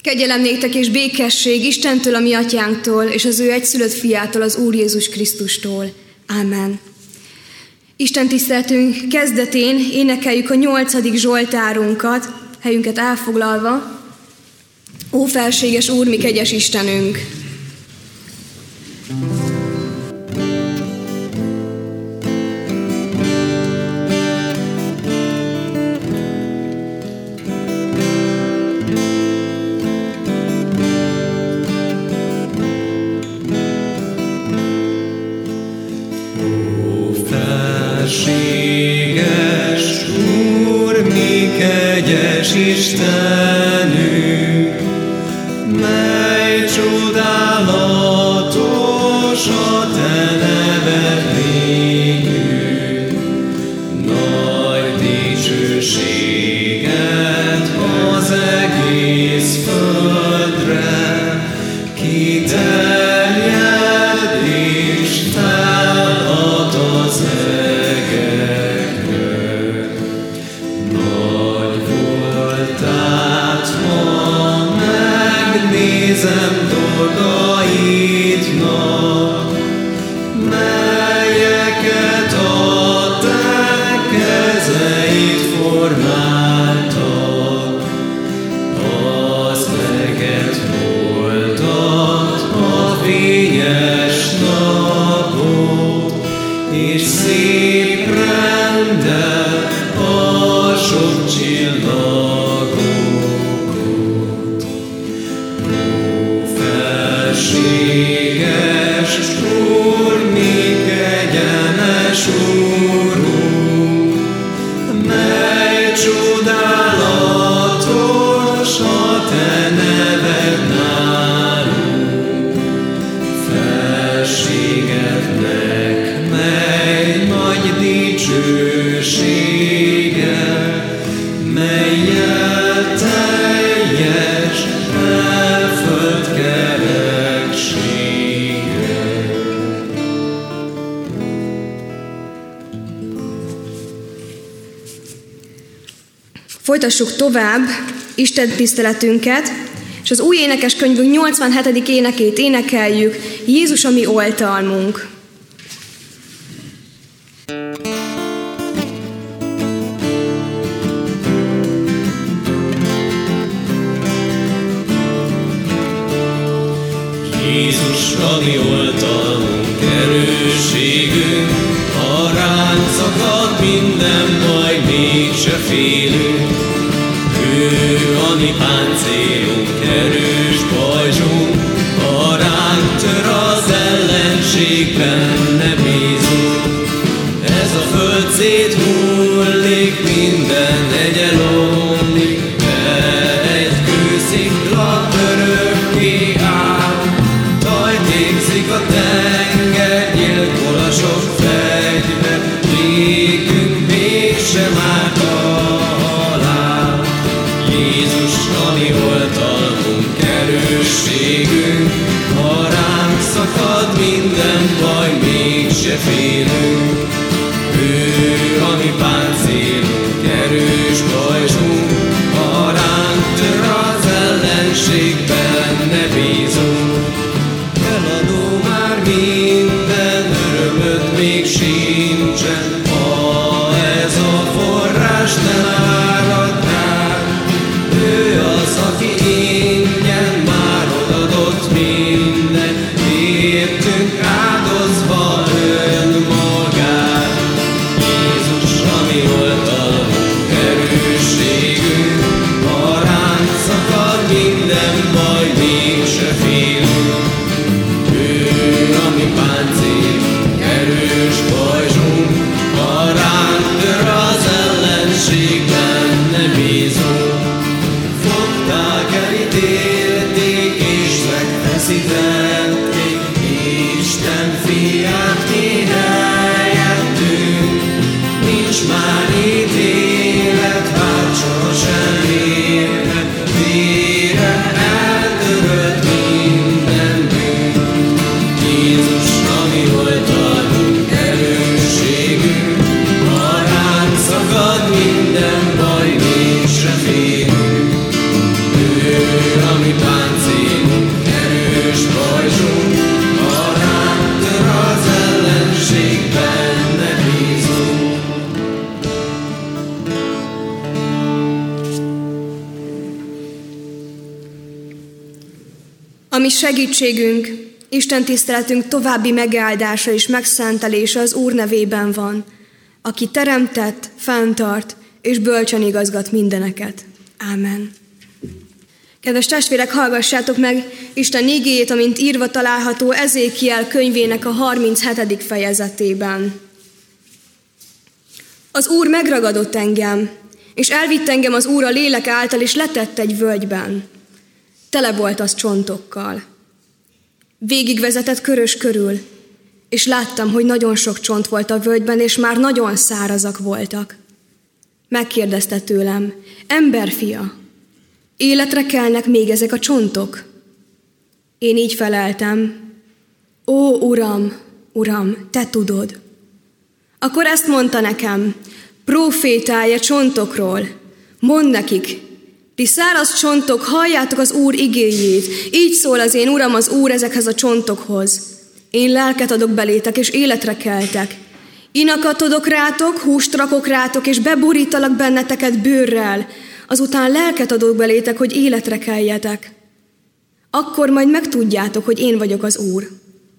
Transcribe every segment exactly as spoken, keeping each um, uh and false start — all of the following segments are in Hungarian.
Kegyelem néktek és békesség Istentől, a mi atyánktól, és az ő egyszülött fiától, az Úr Jézus Krisztustól. Ámen. Isten tiszteletünk kezdetén énekeljük a nyolcadik zsoltárunkat, helyünket elfoglalva. Ó felséges Úr, mi kegyes Istenünk! Istenünk, mely csodálatos a te neved végül, nagy dicsőséget az egész földre kiterjed és felad az egekre. Nagy voltát, ha megnézem dolgaidnak, melyeket a te kezeid formáltak. Az eget voltat a fényes napot, és szép rendet a sok csillagot. Ó, felséges Úr, mi kegyenes Úrunk, mely csodálatos a te neved nálunk. Felségednek mely nagy dicsősége, mellyel teljes elföld kereksége. Folytassuk tovább Isten tiszteletünket, és az új énekeskönyvünk nyolcvanhetedik énekét énekeljük, Jézus a mi oltalmunk. Jézus a mi oltalmunk, erősségünk, ha ránk szakad minden baj, mégse félünk. Ő a mi páncélunk, erős pajzsunk, ha ránk tör az ellenség, benne bízunk. Ez a föld széthullik, minden egyen omlik, de egy kőszikla örökké áll. Tajtékzik a tenger, gyilkol a sok fegyver, nékünk mégsem árt a halál. Jézus a mi oltalmunk, erősségünk, ha ránk szakad minden baj, mégse félünk. Ő a mi páncélunk, erős pajzsunk, ha ránk tör az ellenség, benne bízunk. Eladó már minden örömöt, még sincsen, ha ez a forrás nem áradnál. Ő az, aki ingyen már odadott minden, értünk áldozva önmagát. Jézus a mi oltalmunk, erősségünk, ha ránk szakad minden baj, mégse félünk. Ő a mi páncélunk, erős pajzsunk, ha ránk tör az ellenség, benne bízunk. Fogták, elítélték és megfeszítették Isten fiát mi helyettünk. Nincs már ítélet, bár sohasem érhet, vére eltörölt minden bűn. Jézus a mi oltalmunk, erősségünk, ha ránk szakad minden baj, mégse Ami segítségünk, Isten tiszteletünk további megáldása és megszentelése az Úr nevében van, aki teremtett, fenntart és bölcsen igazgat mindeneket. Ámen. Kedves testvérek, hallgassátok meg Isten igéjét, amint írva található Ezékiel könyvének a harminchetedik fejezetében. Az Úr megragadott engem, és elvitt engem az Úr a lélek által, és letett egy völgyben. Tele volt az csontokkal. Végigvezetett körös körül, és láttam, hogy nagyon sok csont volt a völgyben, és már nagyon szárazak voltak. Megkérdezte tőlem: emberfia, életre kelnek még ezek a csontok? Én így feleltem: ó, Uram, Uram, te tudod. Akkor ezt mondta nekem: profétálj a csontokról, mondd nekik: ti száraz csontok, halljátok az Úr igéjét. Így szól az én Uram, az Úr ezekhez a csontokhoz: én lelket adok belétek, és életre keltek. Inakat adok rátok, húst rakok rátok, és beborítalak benneteket bőrrel. Azután lelket adok belétek, hogy életre keljetek. Akkor majd megtudjátok, hogy én vagyok az Úr.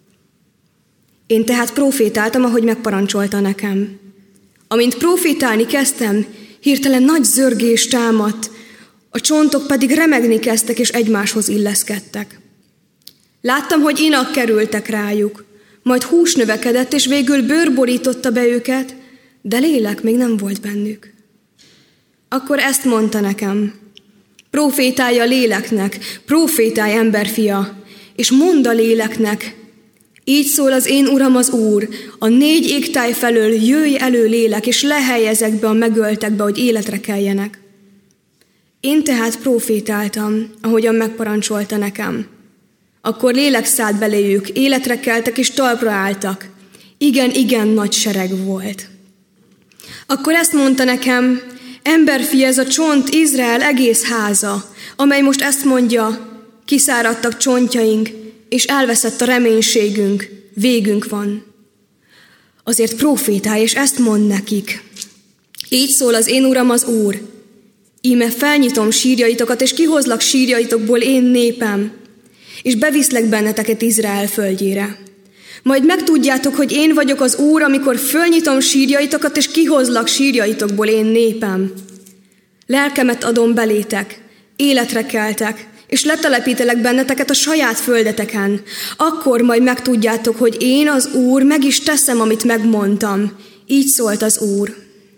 Én tehát profétáltam, ahogy megparancsolta nekem. Amint profétálni kezdtem, hirtelen nagy zörgés támadt, a csontok pedig remegni kezdtek, és egymáshoz illeszkedtek. Láttam, hogy inak kerültek rájuk, majd hús növekedett, és végül bőr borította be őket, de lélek még nem volt bennük. Akkor ezt mondta nekem: profétálj a léleknek, profétálj, emberfia, és mondd a léleknek: így szól az én Uram, az Úr, a négy égtáj felől jöjj elő lélek, és lehelj ezekbe a megöltekbe, hogy életre keljenek. Én tehát profétáltam, ahogyan megparancsolta nekem. Akkor lélek szállt beléjük, életre keltek és talpra álltak. Igen, igen, nagy sereg volt. Akkor ezt mondta nekem: emberfia, ez a csont Izrael egész háza, amely most ezt mondja: kiszáradtak csontjaink, és elveszett a reménységünk, végünk van. Azért profétálj, és ezt mondd nekik: így szól az én Uram, az Úr, íme felnyitom sírjaitokat, és kihozlak sírjaitokból én népem, és beviszlek benneteket Izrael földjére. Majd megtudjátok, hogy én vagyok az Úr, amikor fölnyitom sírjaitokat, és kihozlak sírjaitokból én népem. Lelkemet adom belétek, életre keltek, és letelepítelek benneteket a saját földeteken. Akkor majd megtudjátok, hogy én, az Úr, meg is teszem, amit megmondtam. Így szólt az Úr.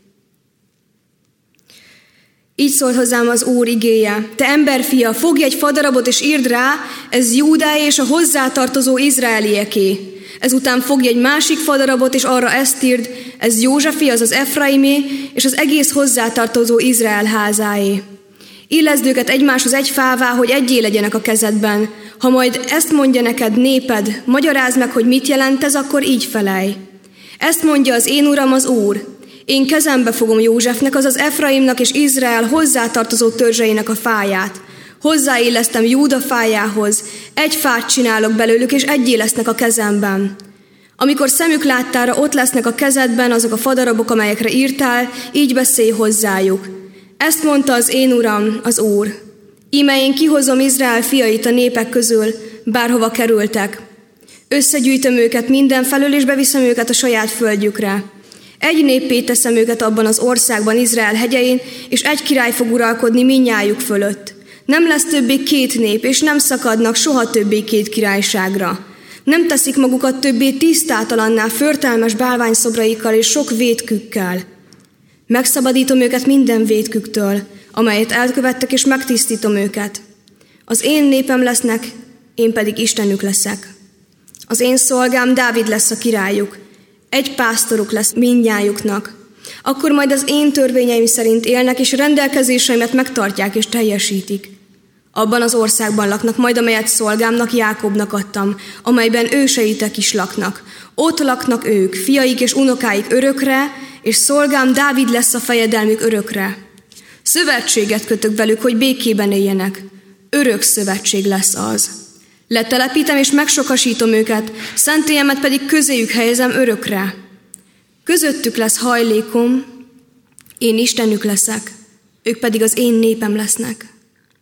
Így szólt hozzám az Úr igéje: te emberfia, fogj egy fadarabot és írd rá, ez Júdáé és a hozzátartozó izraelieké. Ezután fogj egy másik fadarabot, és arra ezt írd, ez Józsefé, az az Efraimé, és az egész hozzátartozó Izrael házáé. Illeszd őket egymáshoz egy fává, hogy egyé legyenek a kezedben. Ha majd ezt mondja neked néped, magyarázd meg, hogy mit jelent ez, akkor így felelj. Ezt mondja az én Uram, az Úr: én kezembe fogom Józsefnek, azaz Efraimnak és Izrael hozzátartozó törzseinek a fáját. Hozzáillesztem Júda fájához, egy fát csinálok belőlük, és egyé lesznek a kezemben. Amikor szemük láttára ott lesznek a kezedben azok a fadarabok, amelyekre írtál, így beszélj hozzájuk. Ezt mondta az én Uram, az Úr: íme én kihozom Izrael fiait a népek közül, bárhova kerültek. Összegyűjtöm őket mindenfelől, és beviszem őket a saját földjükre. Egy néppé teszem őket abban az országban, Izrael hegyein, és egy király fog uralkodni mindnyájuk fölött. Nem lesz többé két nép, és nem szakadnak soha többé két királyságra. Nem teszik magukat többé tisztátalanná förtelmes bálványszobraikkal és sok vétkükkel. Megszabadítom őket minden vétküktől, amelyet elkövettek, és megtisztítom őket. Az én népem lesznek, én pedig Istenük leszek. Az én szolgám Dávid lesz a királyuk, egy pásztoruk lesz mindnyájuknak. Akkor majd az én törvényeim szerint élnek, és rendelkezéseimet megtartják és teljesítik. Abban az országban laknak majd, amelyet szolgámnak, Jákobnak adtam, amelyben őseitek is laknak. Ott laknak ők, fiaik és unokáik örökre, és szolgám Dávid lesz a fejedelmük örökre. Szövetséget kötök velük, hogy békében éljenek. Örök szövetség lesz az. Letelepítem és megsokasítom őket, szentélyemet pedig közéjük helyezem örökre. Közöttük lesz hajlékom, én Istenük leszek, ők pedig az én népem lesznek.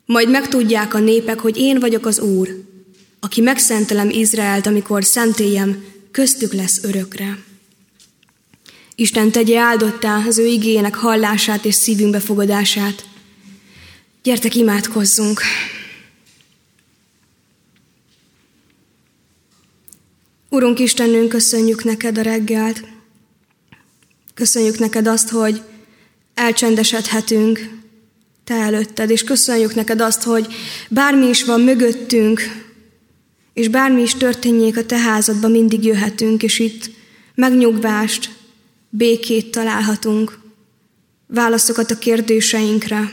Majd megtudják a népek, hogy én vagyok az Úr, aki megszentelem Izraelt, amikor szentéllyem köztük lesz örökre. Isten tegye áldottá az ő igéjének hallását és szívünk befogadását. Gyertek, imádkozzunk! Urunk Istenünk, köszönjük neked a reggelt. Köszönjük neked azt, hogy elcsendesedhetünk te előtted, és köszönjük neked azt, hogy bármi is van mögöttünk, és bármi is történjék a te házadban, mindig jöhetünk, és itt megnyugvást, békét találhatunk, válaszokat a kérdéseinkre.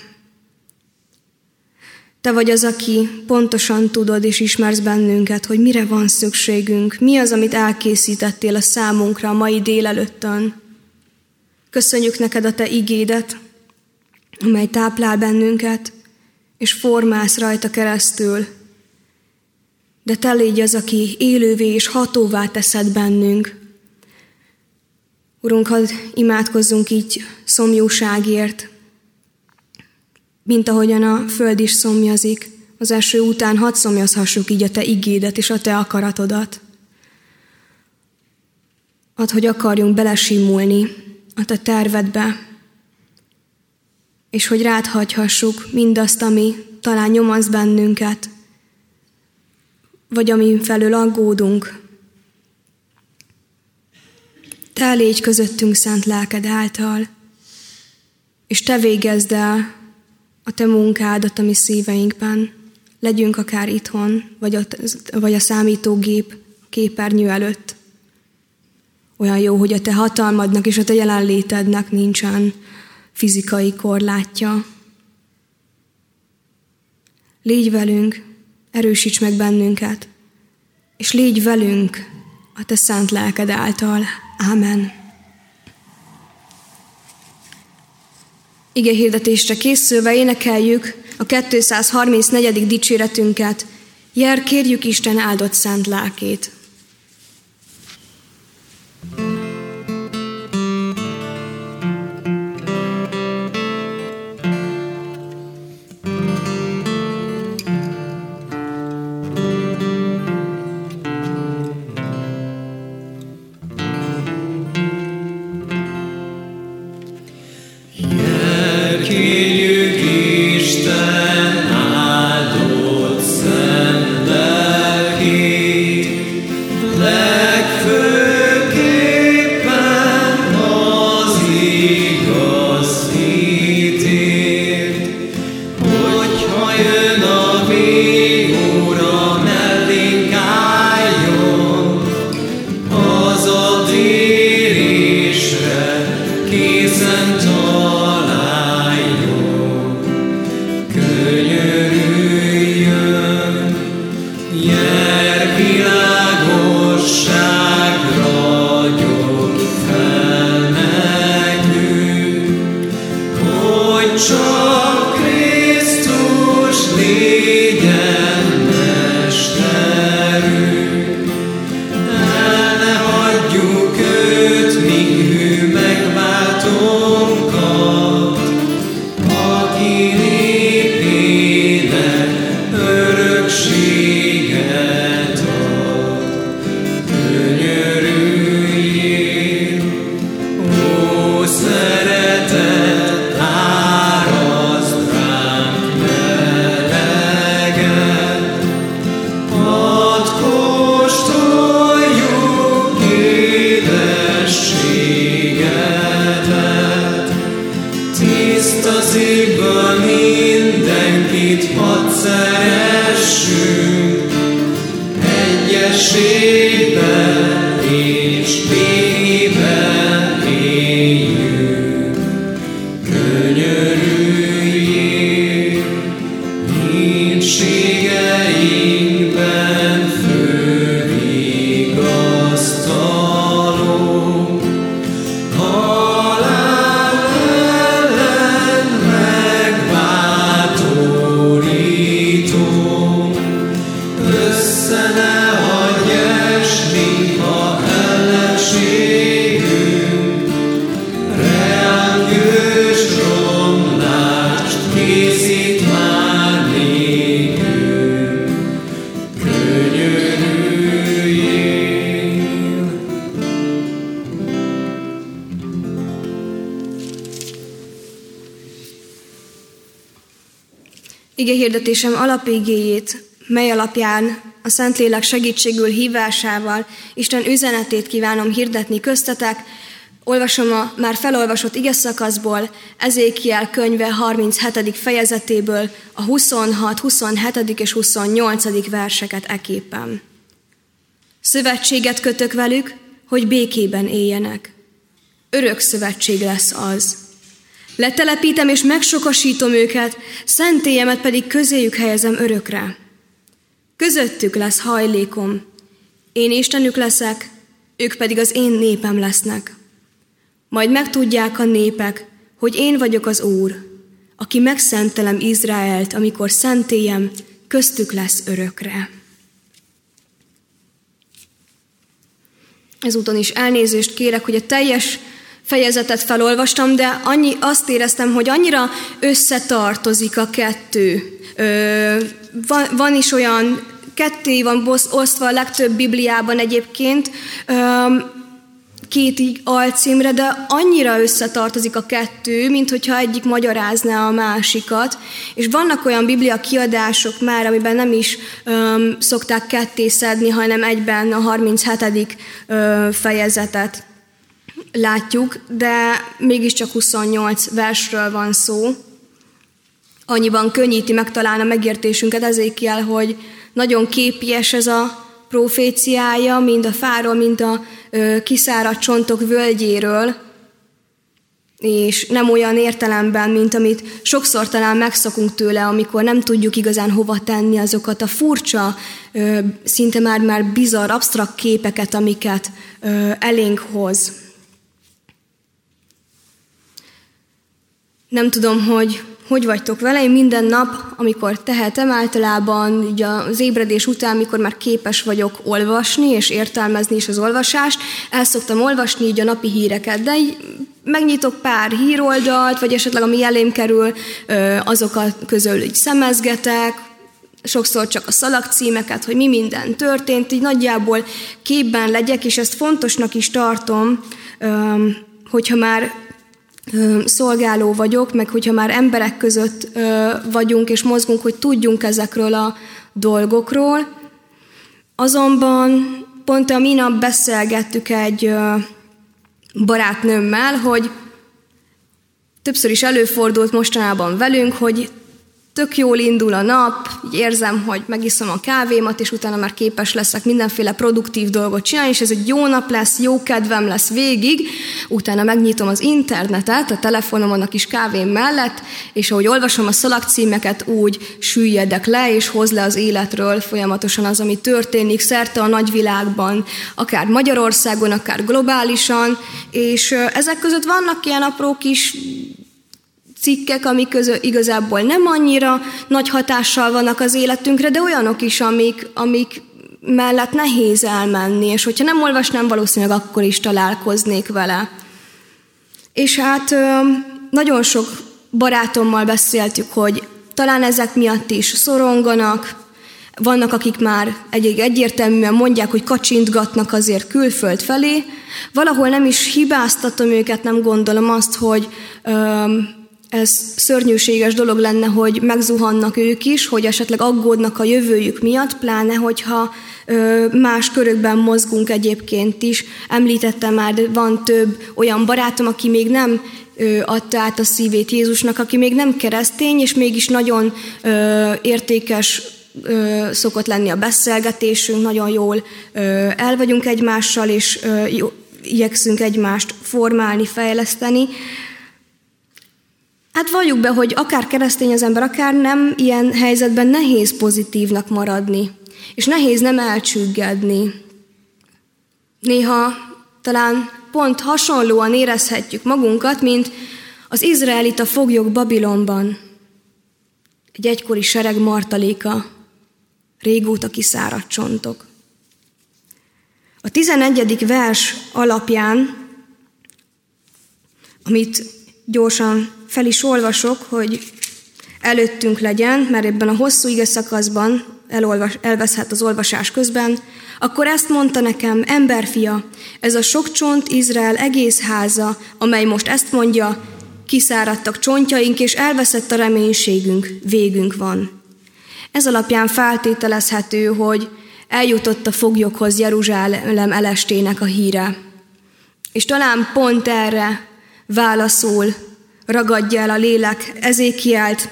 Te vagy az, aki pontosan tudod és ismersz bennünket, hogy mire van szükségünk, mi az, amit elkészítettél a számunkra a mai délelőttön. Köszönjük neked a te igédet, amely táplál bennünket, és formálsz rajta keresztül. De te légy az, aki élővé és hatóvá teszed bennünk. Urunk, hadd imádkozzunk így szomjúságért, mint ahogyan a föld is szomjazik. Az eső után hadd szomjazhassuk így a te igédet és a te akaratodat. Add, hogy akarjunk belesimulni a te tervedbe, és hogy rád hagyhassuk mindazt, ami talán nyomaszt bennünket, vagy amin felől aggódunk. Te légy közöttünk szent lelked által, és te végezd el a te munkádat a mi szíveinkben. Legyünk akár itthon, vagy a, vagy a számítógép képernyő előtt. Olyan jó, hogy a te hatalmadnak és a te jelenlétednek nincsen fizikai korlátja. Légy velünk, erősíts meg bennünket, és légy velünk a te szent lelked által. Ámen. Ige hirdetésre készülve énekeljük a kétszázharmincnegyedik dicséretünket. Jel, kérjük Isten áldott szent lelkét. Halál ellen megváltó Igehirdetésem alapigéjét, mely alapján a Szentlélek segítségül hívásával Isten üzenetét kívánom hirdetni köztetek. Olvasom a már felolvasott igeszakaszból, Ezékiel könyve harminchetedik fejezetéből a huszonhat, huszonhetedik és huszonnyolcadik verseket eképpen. Szövetséget kötök velük, hogy békében éljenek. Örök szövetség lesz az. Letelepítem és megsokasítom őket, szentélyemet pedig közéjük helyezem örökre. Közöttük lesz hajlékom. Én Istenük leszek, ők pedig az én népem lesznek. Majd megtudják a népek, hogy én vagyok az Úr, aki megszentelem Izraelt, amikor szentéllyem köztük lesz örökre. Ezúton is elnézést kérek, hogy a teljes fejezetet felolvastam, de annyi, azt éreztem, hogy annyira összetartozik a kettő. Ö, van, van is olyan, ketté van osztva a legtöbb Bibliában egyébként, ö, két alcímre, de annyira összetartozik a kettő, mint hogyha egyik magyarázná a másikat. És vannak olyan biblia kiadások már, amiben nem is öm, szokták ketté szedni, hanem egyben a harminchetedik ö, fejezetet látjuk, de mégiscsak huszonnyolc versről van szó. Annyiban könnyíti meg talán a megértésünket Ezékiel, hogy nagyon képies ez a proféciája, mind a fáról, mind a ö, kiszáradt csontok völgyéről, és nem olyan értelemben, mint amit sokszor talán megszokunk tőle, amikor nem tudjuk igazán hova tenni azokat a furcsa, ö, szinte már-már bizarr, absztrakt képeket, amiket ö, elénk hoz. Nem tudom, hogy hogy vagytok vele, én minden nap, amikor tehetem, általában így az ébredés után, mikor már képes vagyok olvasni és értelmezni is az olvasást, el szoktam olvasni így a napi híreket, de így megnyitok pár híroldalt, vagy esetleg ami elém kerül, azokat közül így szemezgetek, sokszor csak a szalagcímeket, hogy mi minden történt, így nagyjából képben legyek, és ezt fontosnak is tartom, hogyha már szolgáló vagyok, meg hogyha már emberek között vagyunk és mozgunk, hogy tudjunk ezekről a dolgokról. Azonban pont a minap beszélgettük egy barátnőmmel, hogy többször is előfordult mostanában velünk, hogy tök jól indul a nap, így érzem, hogy megiszom a kávémat, és utána már képes leszek mindenféle produktív dolgot csinálni, és ez egy jó nap lesz, jó kedvem lesz végig, utána megnyitom az internetet, a telefonomon a kis kávém mellett, és ahogy olvasom a szalagcímeket, úgy süllyedek le, és hoz le az életről folyamatosan az, ami történik szerte a nagyvilágban, akár Magyarországon, akár globálisan, és ezek között vannak ilyen apró kis cikkek, amik közül igazából nem annyira nagy hatással vannak az életünkre, de olyanok is, amik, amik mellett nehéz elmenni, és hogyha nem olvasnám, valószínűleg akkor is találkoznék vele. És hát nagyon sok barátommal beszéltük, hogy talán ezek miatt is szoronganak, vannak, akik már egy egyértelműen mondják, hogy kacsintgatnak azért külföld felé, valahol nem is hibáztatom őket, nem gondolom azt, hogy ez szörnyűséges dolog lenne, hogy megzuhannak ők is, hogy esetleg aggódnak a jövőjük miatt, pláne, hogyha más körökben mozgunk egyébként is. Említettem már, de van több olyan barátom, aki még nem adta át a szívét Jézusnak, aki még nem keresztény, és mégis nagyon értékes szokott lenni a beszélgetésünk, nagyon jól el vagyunk egymással, és igyekszünk egymást formálni, fejleszteni. Hát valljuk be, hogy akár keresztény az ember, akár nem, ilyen helyzetben nehéz pozitívnak maradni, és nehéz nem elcsüggedni. Néha talán pont hasonlóan érezhetjük magunkat, mint az izraelita foglyok Babilonban. Egy egykori sereg martaléka, régóta kiszáradt csontok. A tizenegyedik vers alapján, amit gyorsan fel is olvasok, hogy előttünk legyen, mert ebben a hosszú igeszakaszban elolvas, elveszhet az olvasás közben, akkor ezt mondta nekem, emberfia, ez a sok csont Izrael egész háza, amely most ezt mondja, kiszáradtak csontjaink, és elveszett a reménységünk, végünk van. Ez alapján feltételezhető, hogy eljutott a foglyokhoz Jeruzsálem elestének a híre. És talán pont erre válaszul, ragadja el a lélek Ezékielt,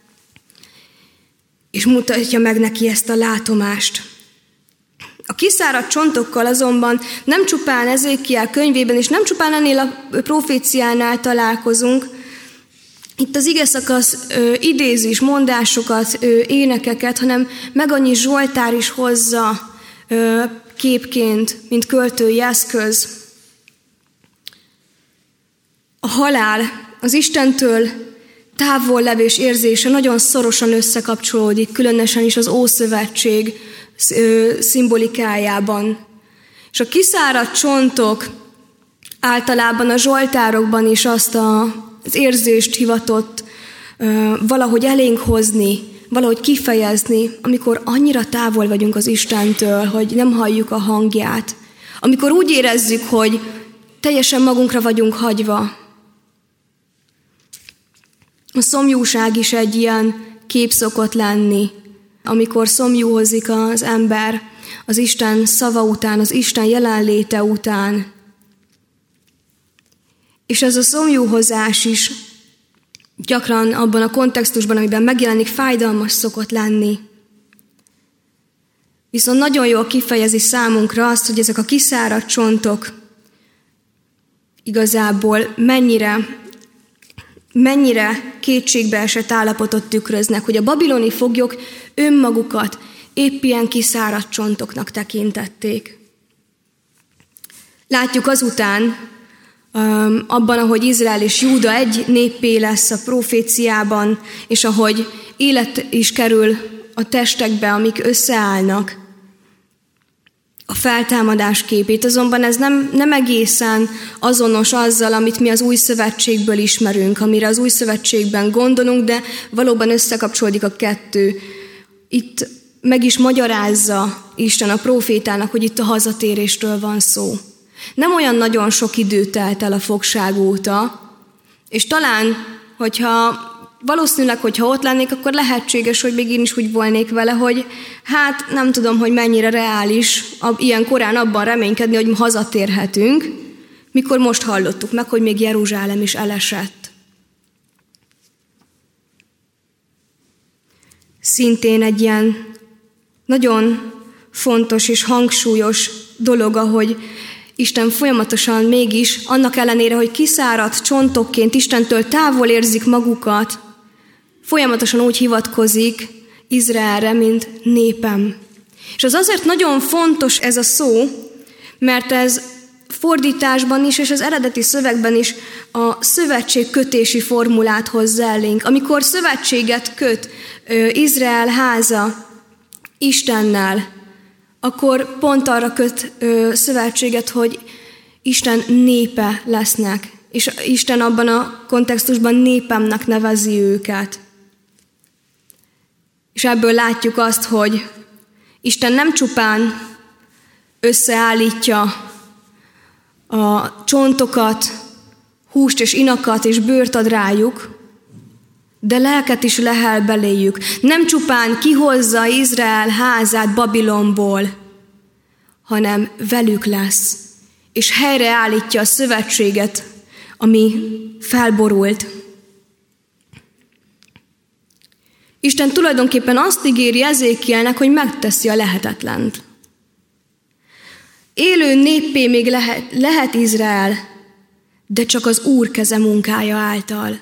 és mutatja meg neki ezt a látomást. A kiszáradt csontokkal azonban nem csupán Ezékiel könyvében, és nem csupán ennél a proféciánál találkozunk. Itt az igeszakasz ö, idézi is mondásokat, ö, énekeket, hanem meg annyi Zsoltár is hozza ö, képként, mint költői eszköz. A halál, az Istentől távol levés érzése nagyon szorosan összekapcsolódik, különösen is az Ószövetség szimbolikájában. És a kiszáradt csontok általában a zsoltárokban is azt a, az érzést hivatott ö, valahogy elénk hozni, valahogy kifejezni, amikor annyira távol vagyunk az Istentől, hogy nem halljuk a hangját. Amikor úgy érezzük, hogy teljesen magunkra vagyunk hagyva. A szomjúság is egy ilyen kép szokott lenni, amikor szomjúhozik az ember az Isten szava után, az Isten jelenléte után. És ez a szomjúhozás is gyakran abban a kontextusban, amiben megjelenik, fájdalmas szokott lenni. Viszont nagyon jól kifejezi számunkra azt, hogy ezek a kiszáradt csontok igazából mennyire mennyire kétségbeesett állapotot tükröznek, hogy a babiloni foglyok önmagukat épp ilyen kiszáradt csontoknak tekintették. Látjuk azután, abban, ahogy Izrael és Júda egy néppé lesz a proféciában, és ahogy élet is kerül a testekbe, amik összeállnak, a feltámadás képét. Azonban ez nem, nem egészen azonos azzal, amit mi az Új Szövetségből ismerünk, amire az Új Szövetségben gondolunk, de valóban összekapcsolódik a kettő. Itt meg is magyarázza Isten a prófétának, hogy itt a hazatérésről van szó. Nem olyan nagyon sok idő telt el a fogság óta, és talán, hogyha valószínűleg, hogyha ott lennék, akkor lehetséges, hogy még én is úgy volnék vele, hogy hát nem tudom, hogy mennyire reális ilyen korán abban reménykedni, hogy hazatérhetünk, mikor most hallottuk meg, hogy még Jeruzsálem is elesett. Szintén egy ilyen nagyon fontos és hangsúlyos dolog, ahogy Isten folyamatosan mégis, annak ellenére, hogy kiszáradt csontokként Istentől távol érzik magukat, folyamatosan úgy hivatkozik Izraelre, mint népem. És az azért nagyon fontos ez a szó, mert ez fordításban is, és az eredeti szövegben is a szövetségkötési formulát hozza elénk. Amikor szövetséget köt Izrael háza Istennel, akkor pont arra köt ö, szövetséget, hogy Isten népe lesznek, és Isten abban a kontextusban népemnek nevezi őket. És ebből látjuk azt, hogy Isten nem csupán összeállítja a csontokat, húst és inakat és bőrt ad rájuk, de lelket is lehel beléjük. Nem csupán kihozza Izrael házát Babilonból, hanem velük lesz, és helyreállítja a szövetséget, ami felborult. Isten tulajdonképpen azt ígéri Ezékielnek, hogy megteszi a lehetetlent. Élő néppé még lehet, lehet Izrael, de csak az Úr keze munkája által.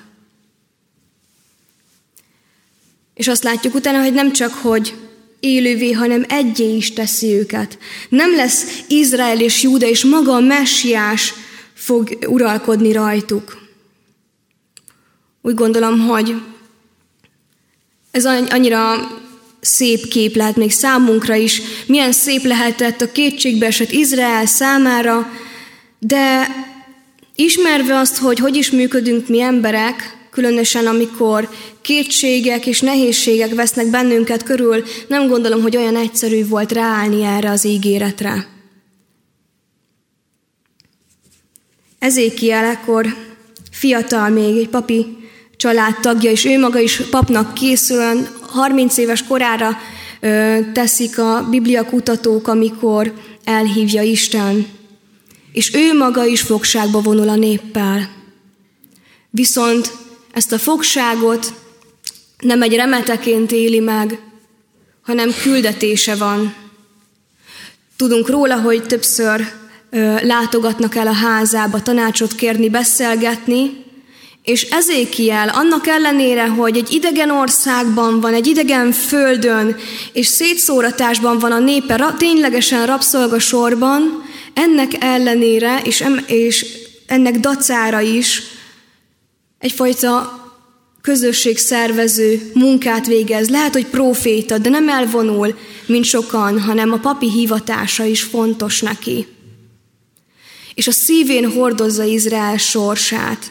És azt látjuk utána, hogy nem csak, hogy élővé, hanem egyé is teszi őket. Nem lesz Izrael és Júda, és maga a messiás fog uralkodni rajtuk. Úgy gondolom, hogy ez annyira szép kép lehet még számunkra is, milyen szép lehetett a kétségbeesett Izrael számára, de ismerve azt, hogy hogy is működünk mi emberek, különösen amikor kétségek és nehézségek vesznek bennünket körül, nem gondolom, hogy olyan egyszerű volt ráállni erre az ígéretre. Ezékiel ekkor fiatal még, egy papi családtagja, és ő maga is papnak készül, harminc éves korára ö, teszik a bibliakutatók, amikor elhívja Isten. És ő maga is fogságba vonul a néppel. Viszont ezt a fogságot nem egy remeteként éli meg, hanem küldetése van. Tudunk róla, hogy többször ö, látogatnak el a házába tanácsot kérni, beszélgetni, és Ezékiel annak ellenére, hogy egy idegen országban van, egy idegen földön, és szétszóratásban van a népe ra, ténylegesen rabszolgasorban, ennek ellenére, és, em, és ennek dacára is egyfajta közösségszervező munkát végez. Lehet, hogy próféta, de nem elvonul, mint sokan, hanem a papi hivatása is fontos neki. És a szívén hordozza Izrael sorsát.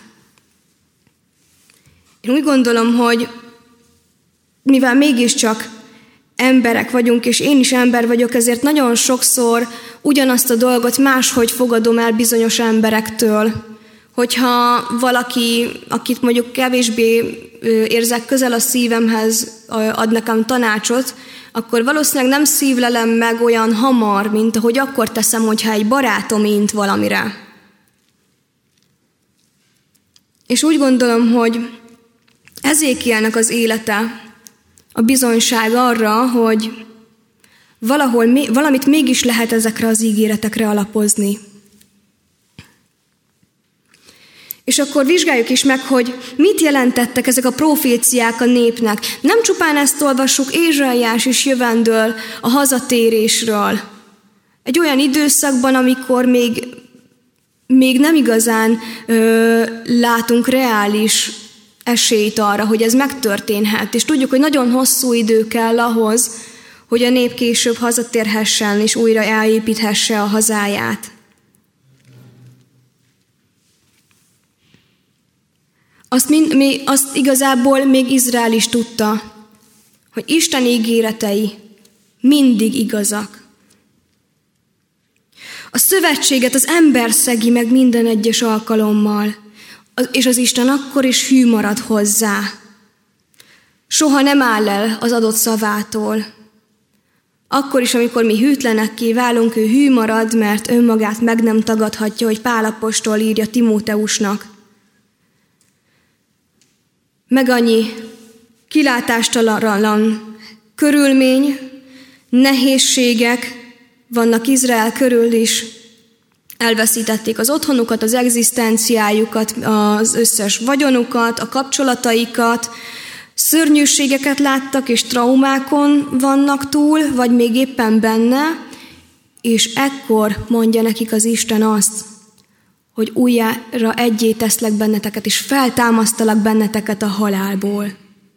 Én úgy gondolom, hogy mivel mégiscsak emberek vagyunk, és én is ember vagyok, ezért nagyon sokszor ugyanazt a dolgot máshogy fogadom el bizonyos emberektől. Hogyha valaki, akit mondjuk kevésbé érzek közel a szívemhez, ad nekem tanácsot, akkor valószínűleg nem szívlelem meg olyan hamar, mint ahogy akkor teszem, hogyha egy barátom int valamire. És úgy gondolom, hogy Ezékielnek az élete a bizonyság arra, hogy valahol, valamit mégis lehet ezekre az ígéretekre alapozni. És akkor vizsgáljuk is meg, hogy mit jelentettek ezek a proféciák a népnek. Nem csupán ezt olvassuk, Ézsaiás is jövendől a hazatérésről. Egy olyan időszakban, amikor még, még nem igazán ö, látunk reális esélyt arra, hogy ez megtörténhet. És tudjuk, hogy nagyon hosszú idő kell ahhoz, hogy a nép később hazatérhessen és újra elépíthesse a hazáját. Azt, mind, még, azt igazából még Izrael is tudta, hogy Isten ígéretei mindig igazak. A szövetséget az ember szegi meg minden egyes alkalommal, és az Isten akkor is hű marad hozzá. Soha nem áll el az adott szavától. Akkor is, amikor mi hűtlenekké válunk, ő hű marad, mert önmagát meg nem tagadhatja, hogy Pál apostol írja Timóteusnak. Meg annyi kilátástalan körülmény, nehézségek vannak Izrael körül is. Elveszítették az otthonukat, az egzisztenciájukat, az összes vagyonukat, a kapcsolataikat, szörnyűségeket láttak, és traumákon vannak túl, vagy még éppen benne, és ekkor mondja nekik az Isten azt, hogy újjára egyé teszlek benneteket, és feltámasztalak benneteket a halálból.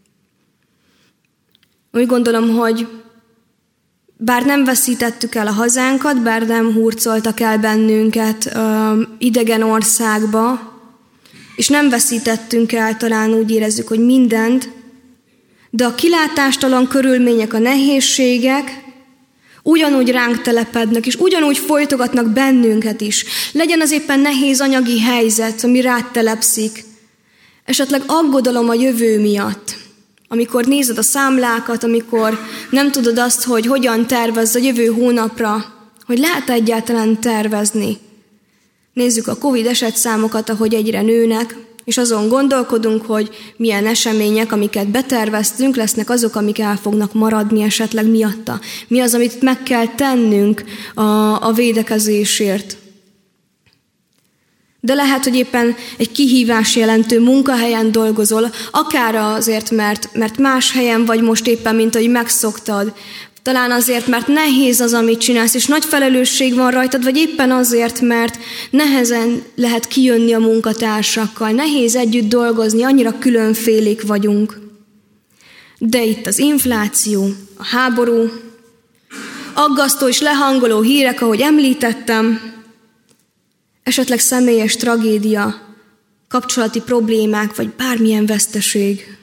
Úgy gondolom, hogy bár nem veszítettük el a hazánkat, bár nem hurcoltak el bennünket ö, idegen országba, és nem veszítettünk el, talán úgy érezzük, hogy mindent, de a kilátástalan körülmények, a nehézségek ugyanúgy ránk telepednek, és ugyanúgy folytogatnak bennünket is. Legyen az éppen nehéz anyagi helyzet, ami rád telepszik. Esetleg aggodalom a jövő miatt. Amikor nézed a számlákat, amikor nem tudod azt, hogy hogyan tervezz a jövő hónapra, hogy lehet egyáltalán tervezni. Nézzük a Covid esetszámokat, ahogy egyre nőnek, és azon gondolkodunk, hogy milyen események, amiket beterveztünk, lesznek azok, amik el fognak maradni esetleg miatta. Mi az, amit meg kell tennünk a, a védekezésért. De lehet, hogy éppen egy kihívás jelentő munkahelyen dolgozol, akár azért, mert, mert más helyen vagy most éppen, mint ahogy megszoktad. Talán azért, mert nehéz az, amit csinálsz, és nagy felelősség van rajtad, vagy éppen azért, mert nehezen lehet kijönni a munkatársakkal, nehéz együtt dolgozni, annyira különfélék vagyunk. De itt az infláció, a háború, aggasztó és lehangoló hírek, ahogy említettem, esetleg személyes tragédia, kapcsolati problémák, vagy bármilyen veszteség.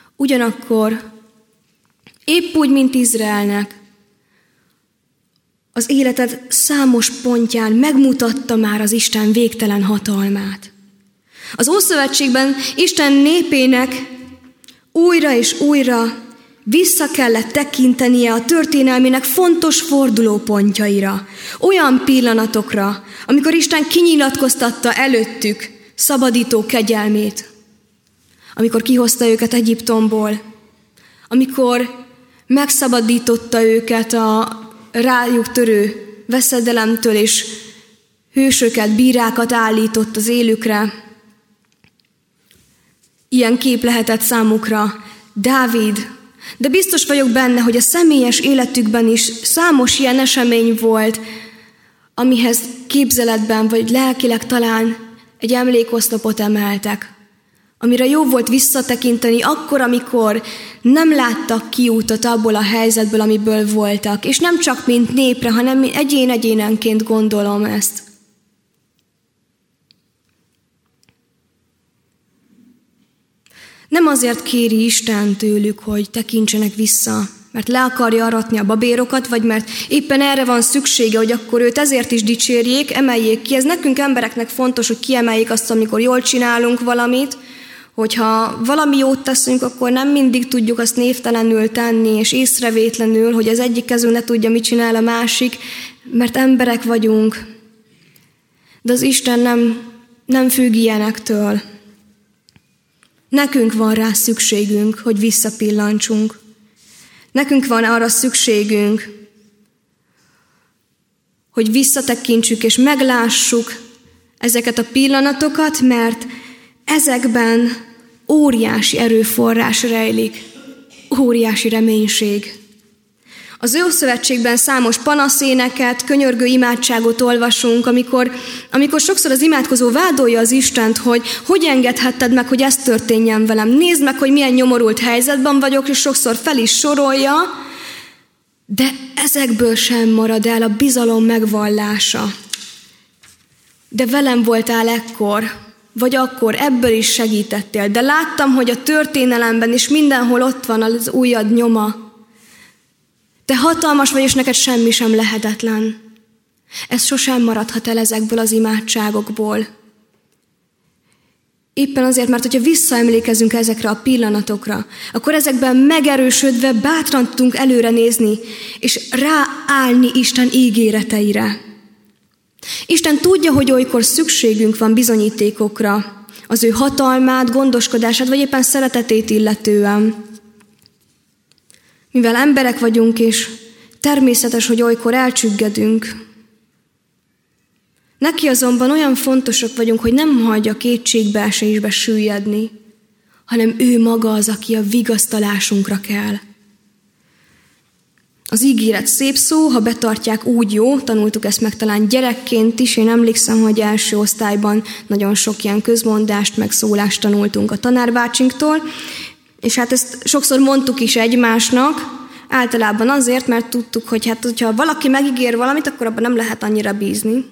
Ugyanakkor épp úgy, mint Izraelnek, az életed számos pontján megmutatta már az Isten végtelen hatalmát. Az Ószövetségben Isten népének újra és újra vissza kellett tekintenie a történelmének fontos fordulópontjaira, olyan pillanatokra, amikor Isten kinyilatkoztatta előttük szabadító kegyelmét, amikor kihozta őket Egyiptomból, amikor megszabadította őket a rájuk törő veszedelemtől, és hősöket, bírákat állított az élükre. Ilyen kép lehetett számukra Dávid, de biztos vagyok benne, hogy a személyes életükben is számos ilyen esemény volt, amihez képzeletben vagy lelkileg talán egy emlékoszlopot emeltek, amire jó volt visszatekinteni akkor, amikor nem láttak kiútot abból a helyzetből, amiből voltak. És nem csak mint népre, hanem egyén-egyénenként gondolom ezt. Nem azért kéri Isten tőlük, hogy tekintsenek vissza, mert le akarja aratni a babérokat, vagy mert éppen erre van szüksége, hogy akkor őt ezért is dicsérjék, emeljék ki. Ez nekünk embereknek fontos, hogy kiemeljék azt, amikor jól csinálunk valamit, hogyha valami jót teszünk, akkor nem mindig tudjuk azt névtelenül tenni, és észrevétlenül, hogy az egyik kezünk ne tudja, mit csinál a másik, mert emberek vagyunk. De az Isten nem, nem függ ilyenektől. Nekünk van rá szükségünk, hogy visszapillantsunk. Nekünk van arra szükségünk, hogy visszatekintsük és meglássuk ezeket a pillanatokat, mert ezekben óriási erőforrás rejlik, óriási reménység. Az Ószövetségben számos panaszéneket, könyörgő imádságot olvasunk, amikor, amikor sokszor az imádkozó vádolja az Istent, hogy hogy engedhetted meg, hogy ez történjen velem. Nézd meg, hogy milyen nyomorult helyzetben vagyok, és sokszor fel is sorolja, de ezekből sem marad el a bizalom megvallása. De velem voltál ekkor, vagy akkor ebből is segítettél, de láttam, hogy a történelemben is mindenhol ott van az ujjad nyoma. Te hatalmas vagy, és neked semmi sem lehetetlen. Ez sosem maradhat el ezekből az imádságokból. Éppen azért, mert hogyha visszaemlékezünk ezekre a pillanatokra, akkor ezekben megerősödve bátran tudunk előre nézni, és ráállni Isten ígéreteire. Isten tudja, hogy olykor szükségünk van bizonyítékokra, az ő hatalmát, gondoskodását, vagy éppen szeretetét illetően. Mivel emberek vagyunk, és természetes, hogy olykor elcsüggedünk. Neki azonban olyan fontosak vagyunk, hogy nem hagyja kétségbeesésbe süllyedni, hanem ő maga az, aki a vigasztalásunkra kell. Az ígéret szép szó, ha betartják, úgy jó, tanultuk ezt meg talán gyerekként is. Én emlékszem, hogy első osztályban nagyon sok ilyen közmondást, meg szólást tanultunk a tanárbácsinktól, és hát ezt sokszor mondtuk is egymásnak, általában azért, mert tudtuk, hogy hát, hogyha valaki megígér valamit, akkor abban nem lehet annyira bízni.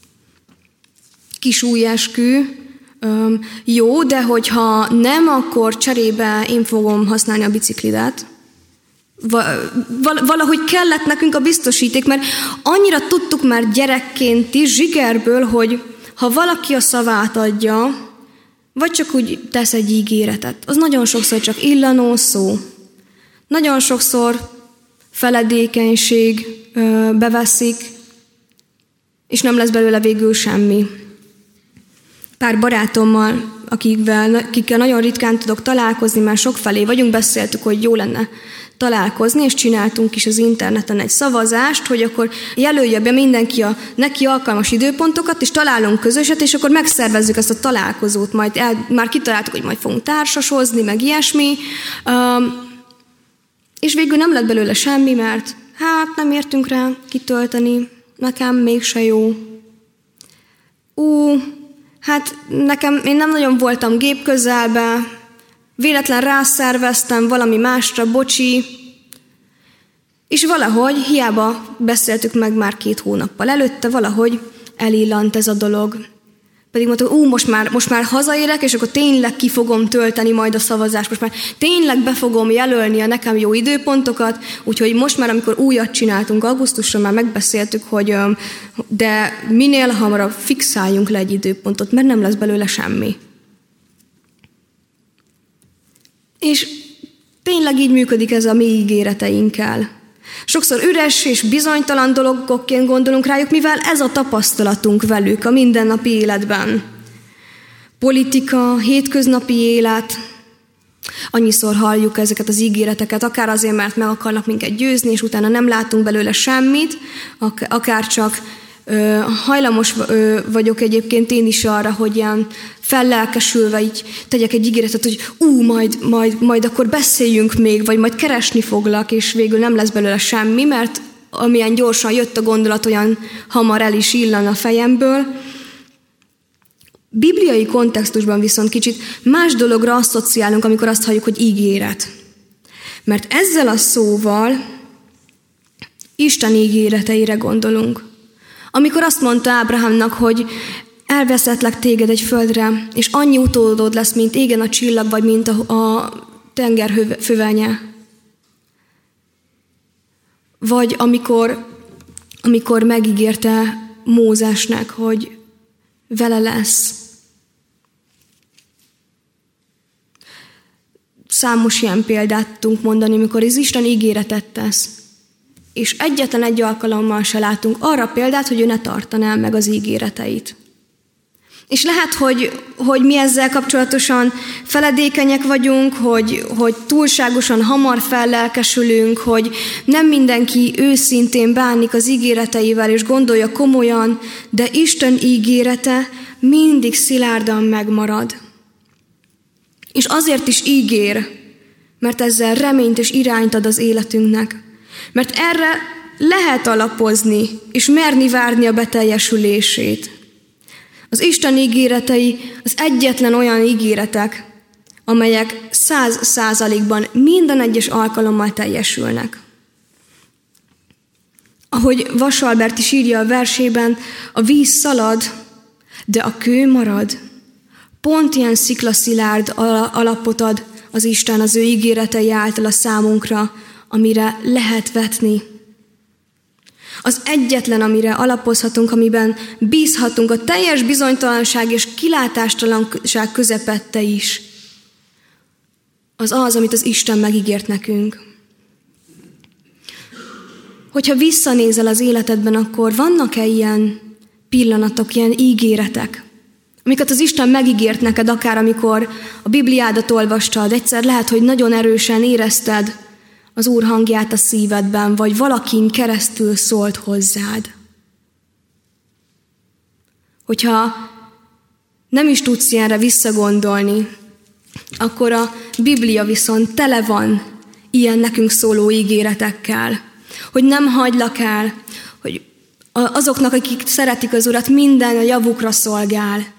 Kis új eskü, jó, de hogyha nem, akkor cserébe én fogom használni a biciklidet. Valahogy kellett nekünk a biztosíték, mert annyira tudtuk már gyerekként is zsigerből, hogy ha valaki a szavát adja, vagy csak úgy tesz egy ígéretet, az nagyon sokszor csak illanó szó. Nagyon sokszor feledékenység beveszik, és nem lesz belőle végül semmi. Pár barátommal, akikkel, akikkel nagyon ritkán tudok találkozni, már sokfelé vagyunk, beszéltük, hogy jó lenne találkozni, és csináltunk is az interneten egy szavazást, hogy akkor jelölje be mindenki a neki alkalmas időpontokat, és találunk közöset, és akkor megszervezzük ezt a találkozót, majd el, már kitaláltuk, hogy majd fogunk társasozni, meg ilyesmi, um, és végül nem lett belőle semmi, mert hát nem értünk rá kitölteni, nekem mégse jó. Ú, hát nekem, én nem nagyon voltam gép közelbe, véletlen rászerveztem valami másra, bocsi, és valahogy, hiába beszéltük meg már két hónappal előtte, valahogy elillant ez a dolog. Pedig mondta, ú, most már, most már hazaérek, és akkor tényleg ki fogom tölteni majd a szavazást, most már tényleg be fogom jelölni a nekem jó időpontokat, úgyhogy most már, amikor újat csináltunk augusztusra, már megbeszéltük, hogy de minél hamarabb fixáljunk le egy időpontot, mert nem lesz belőle semmi. És tényleg így működik ez a mi ígéreteinkkel. Sokszor üres és bizonytalan dolgokként gondolunk rájuk, mivel ez a tapasztalatunk velük a mindennapi életben. Politika, hétköznapi élet, annyiszor halljuk ezeket az ígéreteket, akár azért, mert meg akarnak minket győzni, és utána nem látunk belőle semmit, akár csak ö, hajlamos ö, vagyok egyébként én is arra, hogy ilyen fellelkesülve így tegyek egy ígéretet, hogy ú, majd, majd, majd akkor beszéljünk még, vagy majd keresni foglak, és végül nem lesz belőle semmi, mert amilyen gyorsan jött a gondolat, olyan hamar el is illan a fejemből. Bibliai kontextusban viszont kicsit más dologra asszociálunk, amikor azt halljuk, hogy ígéret. Mert ezzel a szóval Isten ígéreteire gondolunk. Amikor azt mondta Ábrahámnak, hogy elveszettlek téged egy földre, és annyi utódod lesz, mint égen a csillag, vagy mint a, a tenger füvenye. Vagy amikor, amikor megígérte Mózesnek, hogy vele lesz. Számos ilyen példát tudunk mondani, amikor az Isten ígéretet tesz. És egyetlen egy alkalommal se látunk arra példát, hogy ő ne tartaná meg az ígéreteit. És lehet, hogy, hogy mi ezzel kapcsolatosan feledékenyek vagyunk, hogy, hogy túlságosan hamar fellelkesülünk, hogy nem mindenki őszintén bánik az ígéreteivel, és gondolja komolyan, de Isten ígérete mindig szilárdan megmarad. És azért is ígér, mert ezzel reményt és irányt ad az életünknek. Mert erre lehet alapozni, és merni várni a beteljesülését. Az Isten ígéretei az egyetlen olyan ígéretek, amelyek száz százalékban minden egyes alkalommal teljesülnek. Ahogy Vasalbert is írja a versében, a víz szalad, de a kő marad. Pont ilyen sziklaszilárd alapot ad az Isten az ő ígéretei által a számunkra, amire lehet vetni. Az egyetlen, amire alapozhatunk, amiben bízhatunk a teljes bizonytalanság és kilátástalanság közepette is, az az, amit az Isten megígért nekünk. Hogyha visszanézel az életedben, akkor vannak-e ilyen pillanatok, ilyen ígéretek, amiket az Isten megígért neked, akár amikor a Bibliádat olvastad, egyszer lehet, hogy nagyon erősen érezted az Úr hangját a szívedben, vagy valakin keresztül szólt hozzád. Hogyha nem is tudsz ilyenre visszagondolni, akkor a Biblia viszont tele van ilyen nekünk szóló ígéretekkel, hogy nem hagylak el, hogy azoknak, akik szeretik az Urat, minden a javukra szolgál.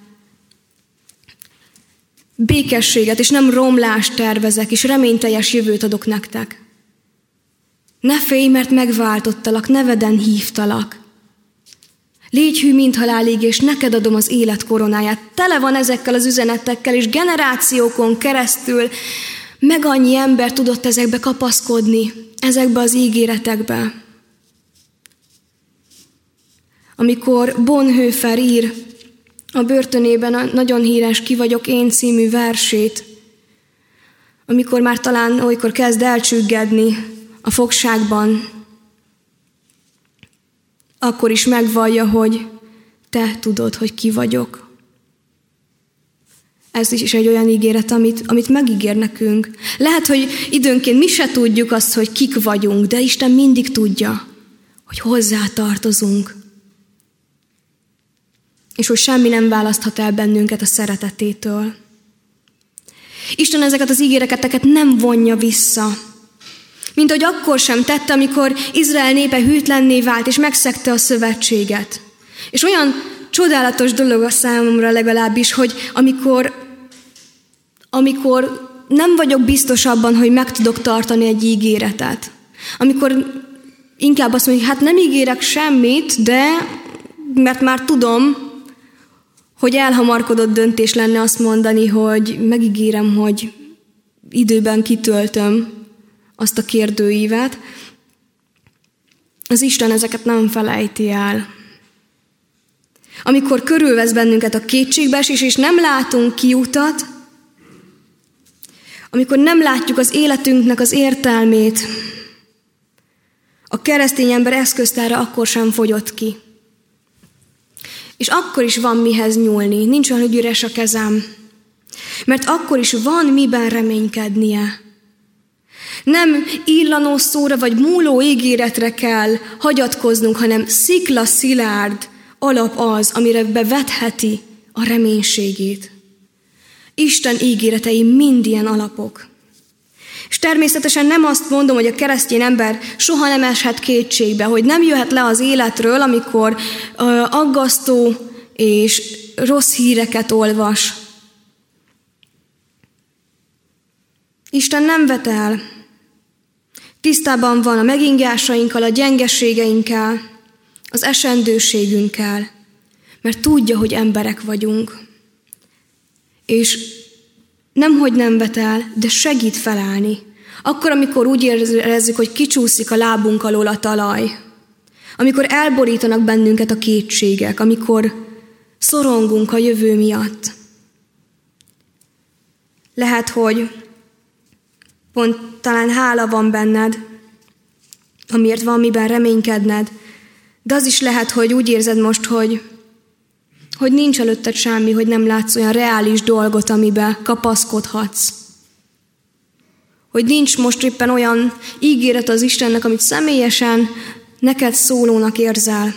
Békességet és nem romlást tervezek, és reményteljes jövőt adok nektek. Ne félj, mert megváltottalak, neveden hívtalak. Légy hű, mint halálig, és neked adom az élet koronáját. Tele van ezekkel az üzenetekkel, és generációkon keresztül meg annyi ember tudott ezekbe kapaszkodni, ezekbe az ígéretekbe. Amikor Bonhoeffer ír a börtönében a nagyon híres Ki vagyok én című versét, amikor már talán olykor kezd elcsüggedni a fogságban, akkor is megvallja, hogy te tudod, hogy ki vagyok. Ez is egy olyan ígéret, amit, amit megígér nekünk. Lehet, hogy időnként mi se tudjuk azt, hogy kik vagyunk, de Isten mindig tudja, hogy hozzá tartozunk. És hogy semmi nem választhat el bennünket a szeretetétől. Isten ezeket az ígéreteket nem vonja vissza. Mint ahogy akkor sem tette, amikor Izrael népe hűtlenné vált, és megszegte a szövetséget. És olyan csodálatos dolog a számomra legalábbis, hogy amikor, amikor nem vagyok biztos abban, hogy meg tudok tartani egy ígéretet. Amikor inkább azt mondjuk, hát nem ígérek semmit, de mert már tudom, hogy elhamarkodott döntés lenne azt mondani, hogy megígérem, hogy időben kitöltöm azt a kérdőívet. Az Isten ezeket nem felejti el. Amikor körülvesz bennünket a kétségbeesés, és nem látunk kiutat, amikor nem látjuk az életünknek az értelmét, a keresztény ember eszköztára akkor sem fogyott ki. És akkor is van mihez nyúlni, nincs olyan, hogy üres a kezem. Mert akkor is van miben reménykednie. Nem illanó szóra vagy múló ígéretre kell hagyatkoznunk, hanem szikla szilárd alap az, amire bevetheti a reménységét. Isten ígéretei mind ilyen alapok. És természetesen nem azt mondom, hogy a keresztény ember soha nem eshet kétségbe, hogy nem jöhet le az életről, amikor uh, aggasztó és rossz híreket olvas. Isten nem vet el. Tisztában van a megingásainkkal, a gyengeségeinkkel, az esendőségünkkel, mert tudja, hogy emberek vagyunk. És nemhogy nem vet el, de segít felállni. Akkor, amikor úgy érezzük, hogy kicsúszik a lábunk alól a talaj, amikor elborítanak bennünket a kétségek, amikor szorongunk a jövő miatt. Lehet, hogy pont talán hála van benned, amiért van miben reménykedned, de az is lehet, hogy úgy érzed most, hogy, hogy nincs előtted semmi, hogy nem látsz olyan reális dolgot, amiben kapaszkodhatsz. Hogy nincs most éppen olyan ígéret az Istennek, amit személyesen neked szólónak érzel.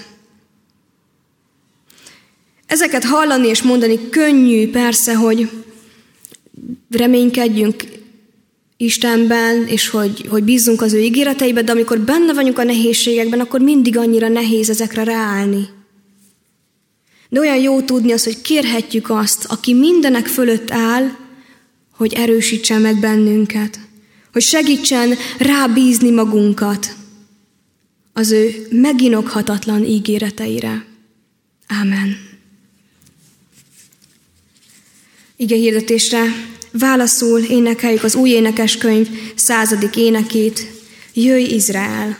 Ezeket hallani és mondani könnyű, persze, hogy reménykedjünk Istenben, és hogy, hogy bízzunk az ő ígéreteiben, de amikor benne vagyunk a nehézségekben, akkor mindig annyira nehéz ezekre ráállni. De olyan jó tudni azt, hogy kérhetjük azt, aki mindenek fölött áll, hogy erősítsen meg bennünket, hogy segítsen rábízni magunkat az ő meginokhatatlan ígéreteire. Ámen. Ige hirdetésre válaszul énekeljük az új énekeskönyv századik énekét, Jöjj Izrael!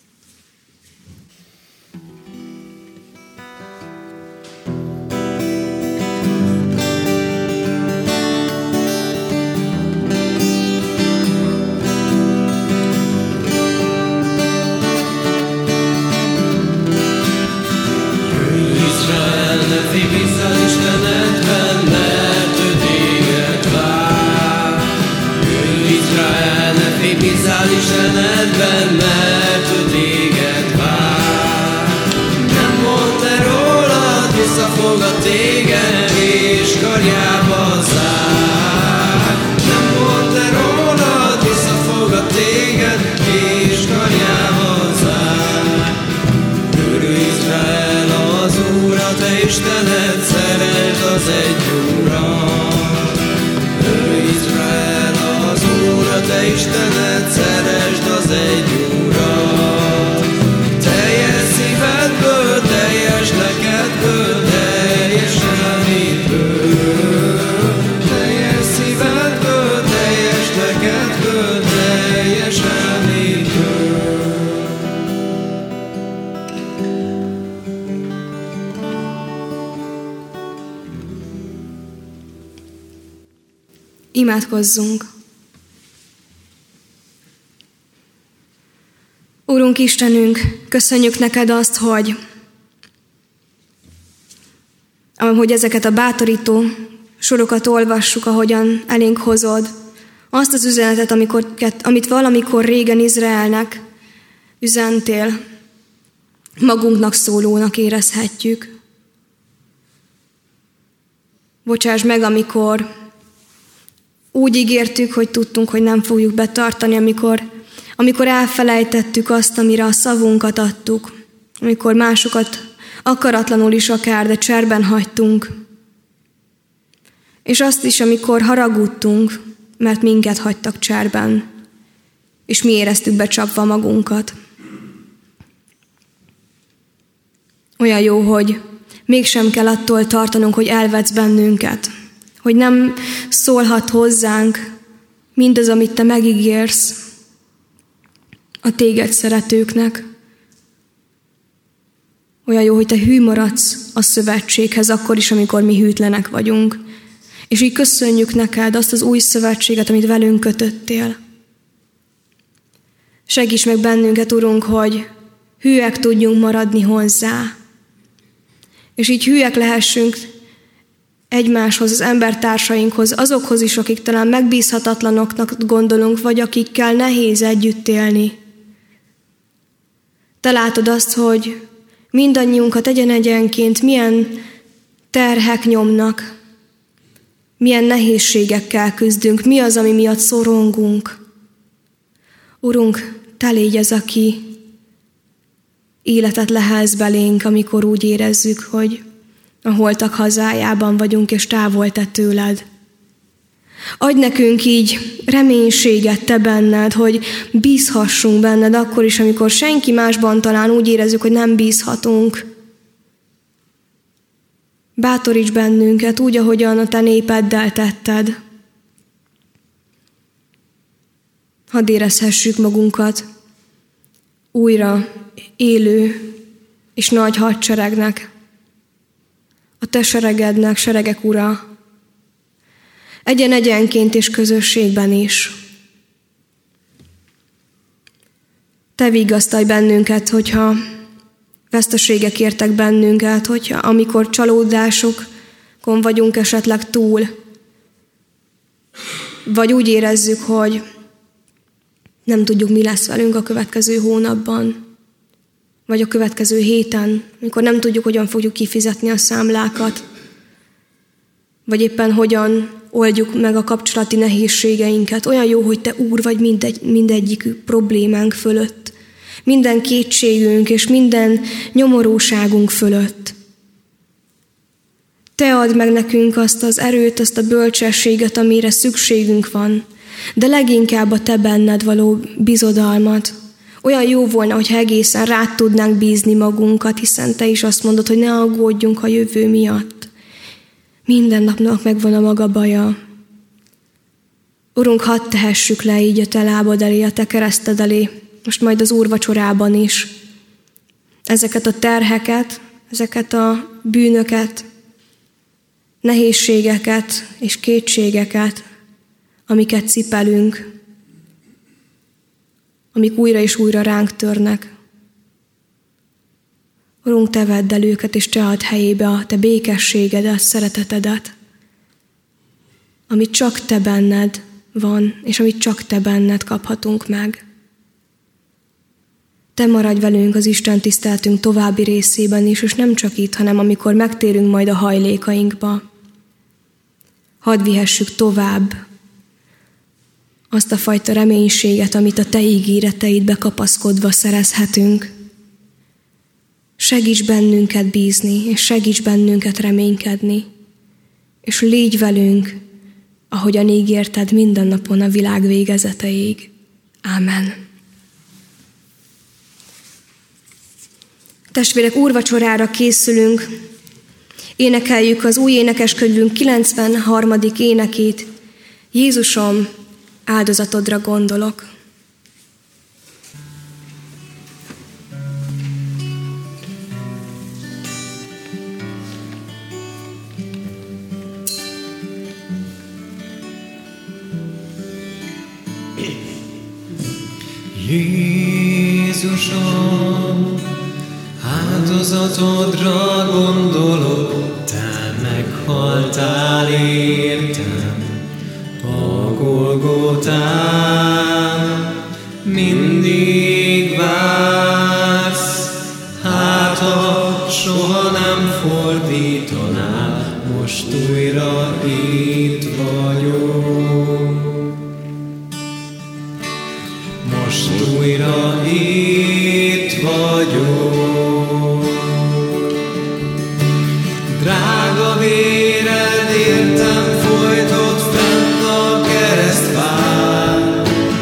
Istenedben, mert ő téged vár. Nem mond te rólad, visszafogad téged, és karjába zár. Nem mond te rólad, visszafogad téged, és karjába zár. Örülj Izrael az Úr, a te Istened, szeresd az egy Urat. Örülj Izrael az Úr, a te Istened, szeresd az egy Urat. Teljes szívedből, teljes lelkedből, teljes elmédből. Teljes szívedből, teljes lelkedből, teljes elmédből. Imádkozzunk! Úrunk Istenünk, köszönjük neked azt, hogy, ahogy ezeket a bátorító sorokat olvassuk, ahogyan elénk hozod, azt az üzenetet, amikor, amit valamikor régen Izraelnek üzentél, magunknak szólónak érezhetjük. Bocsáss meg, amikor úgy ígértük, hogy tudtunk, hogy nem fogjuk betartani, amikor Amikor elfelejtettük azt, amire a szavunkat adtuk, amikor másokat akaratlanul is akár, de cserben hagytunk. És azt is, amikor haragudtunk, mert minket hagytak cserben, és mi éreztük becsapva magunkat. Olyan jó, hogy mégsem kell attól tartanunk, hogy elvetsz bennünket, hogy nem szólhat hozzánk mindaz, amit te megígérsz a téged szeretőknek. Olyan jó, hogy te hű maradsz a szövetséghez, akkor is, amikor mi hűtlenek vagyunk. És így köszönjük neked azt az új szövetséget, amit velünk kötöttél. Segíts meg bennünket, Urunk, hogy hűek tudjunk maradni hozzá. És így hűek lehessünk egymáshoz, az embertársainkhoz, azokhoz is, akik talán megbízhatatlanoknak gondolunk, vagy akikkel nehéz együtt élni. Te látod azt, hogy mindannyiunkat egyen-egyenként milyen terhek nyomnak, milyen nehézségekkel küzdünk, mi az, ami miatt szorongunk. Urunk, te légy az, aki életet lehelsz belénk, amikor úgy érezzük, hogy a holtak hazájában vagyunk, és távol te tőled. Adj nekünk így reménységet te benned, hogy bízhassunk benned akkor is, amikor senki másban talán úgy érezzük, hogy nem bízhatunk. Bátoríts bennünket úgy, ahogyan a te népeddel tetted. Hadd érezhessük magunkat újra élő és nagy hadseregnek, a te seregednek, seregek ura, egyen-egyenként és közösségben is. Te vigasztalj bennünket, hogyha veszteségek értek bennünket, hogyha amikor csalódásokon vagyunk esetleg túl, vagy úgy érezzük, hogy nem tudjuk, mi lesz velünk a következő hónapban, vagy a következő héten, amikor nem tudjuk, hogyan fogjuk kifizetni a számlákat, vagy éppen hogyan oldjuk meg a kapcsolati nehézségeinket. Olyan jó, hogy te Úr vagy mindegy, mindegyik problémánk fölött, minden kétségünk és minden nyomorúságunk fölött. Te add meg nekünk azt az erőt, azt a bölcsességet, amire szükségünk van, de leginkább a te benned való bizodalmat. Olyan jó volna, hogyha egészen rád tudnánk bízni magunkat, hiszen te is azt mondod, hogy ne aggódjunk a jövő miatt. Minden napnak megvan a maga baja. Urunk, hadd tehessük le így a te lábad elé, a te kereszted elé, most majd az úrvacsorában is. Ezeket a terheket, ezeket a bűnöket, nehézségeket és kétségeket, amiket cipelünk, amik újra és újra ránk törnek. Urunk, te vedd el őket, és te add helyébe a te békességedet, szeretetedet, amit csak te benned van, és amit csak te benned kaphatunk meg. Te maradj velünk az Isten tiszteletünk további részében is, és nem csak itt, hanem amikor megtérünk majd a hajlékainkba. Hadd vihessük tovább azt a fajta reménységet, amit a te ígéreteidbe kapaszkodva szerezhetünk. Segíts bennünket bízni, és segíts bennünket reménykedni, és légy velünk, ahogyan ígérted minden napon a világ végezeteig. Ámen. Testvérek, úrvacsorára készülünk. Énekeljük az új énekeskönyvünk kilencvenharmadik énekét. Jézusom, áldozatodra gondolok. Jézusom, áldozatodra gondolok, te meghaltál értem a Golgotán. Mindig vársz, hát ha soha nem fordítanál, most újra itt vagyok. Most újra itt vagyok. Drága véred értem folytott fenn a keresztfán.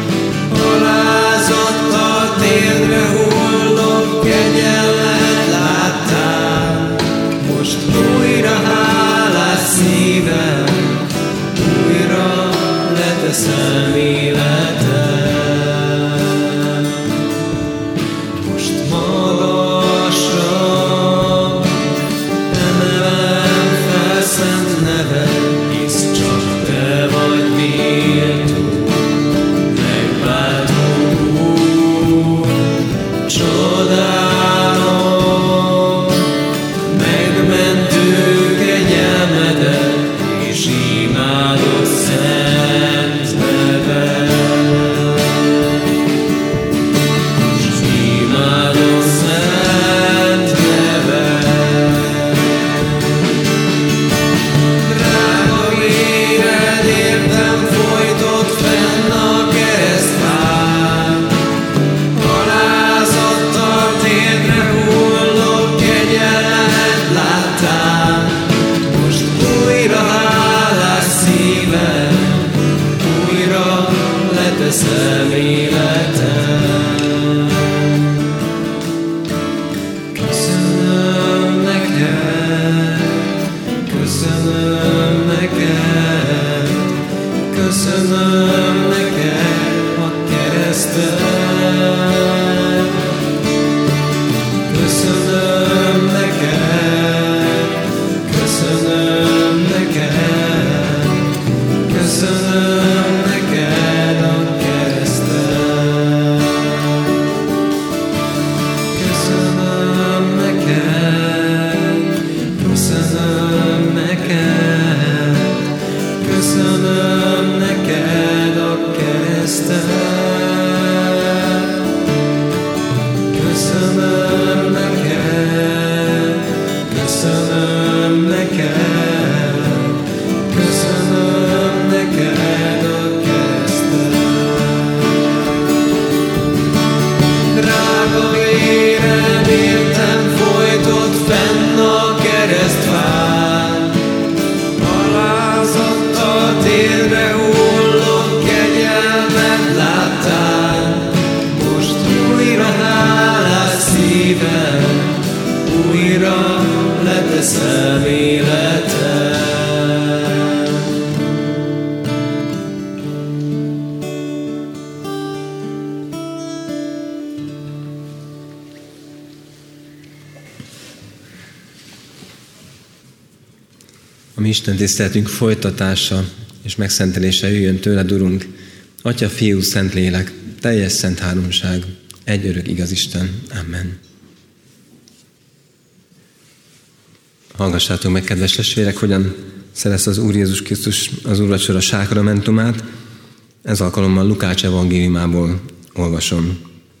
Alázattal térdre hullok, kegyelmet láttál. Most leteszem életem. Köszönöm neked, köszönöm neked, köszönöm neked a keresztet. Köszönöm neked, köszönöm neked, köszönöm neked a keresztet. Köszönöm neked, köszönöm neked, köszönöm neked a keresztet. Köszönöm neked, köszönöm neked, köszönöm neked a keresztet. Drága véred értem folytott fenn a keresztfán, alázattal térdre hullott kegyelmet láttál. Most újra hálás szívem, újra leteszem életem. A mi Isten tiszteletünk folytatása és megszentelése jöjjön tőled, Urunk, Atya, Fiú, Szentlélek, teljes szent háromság, egy örök igaz Isten. Amen. Hallgassátok meg, kedves testvérek, hogyan szerez az Úr Jézus Krisztus az úrvacsora sákramentumát. Ez alkalommal Lukács evangéliumából olvasom.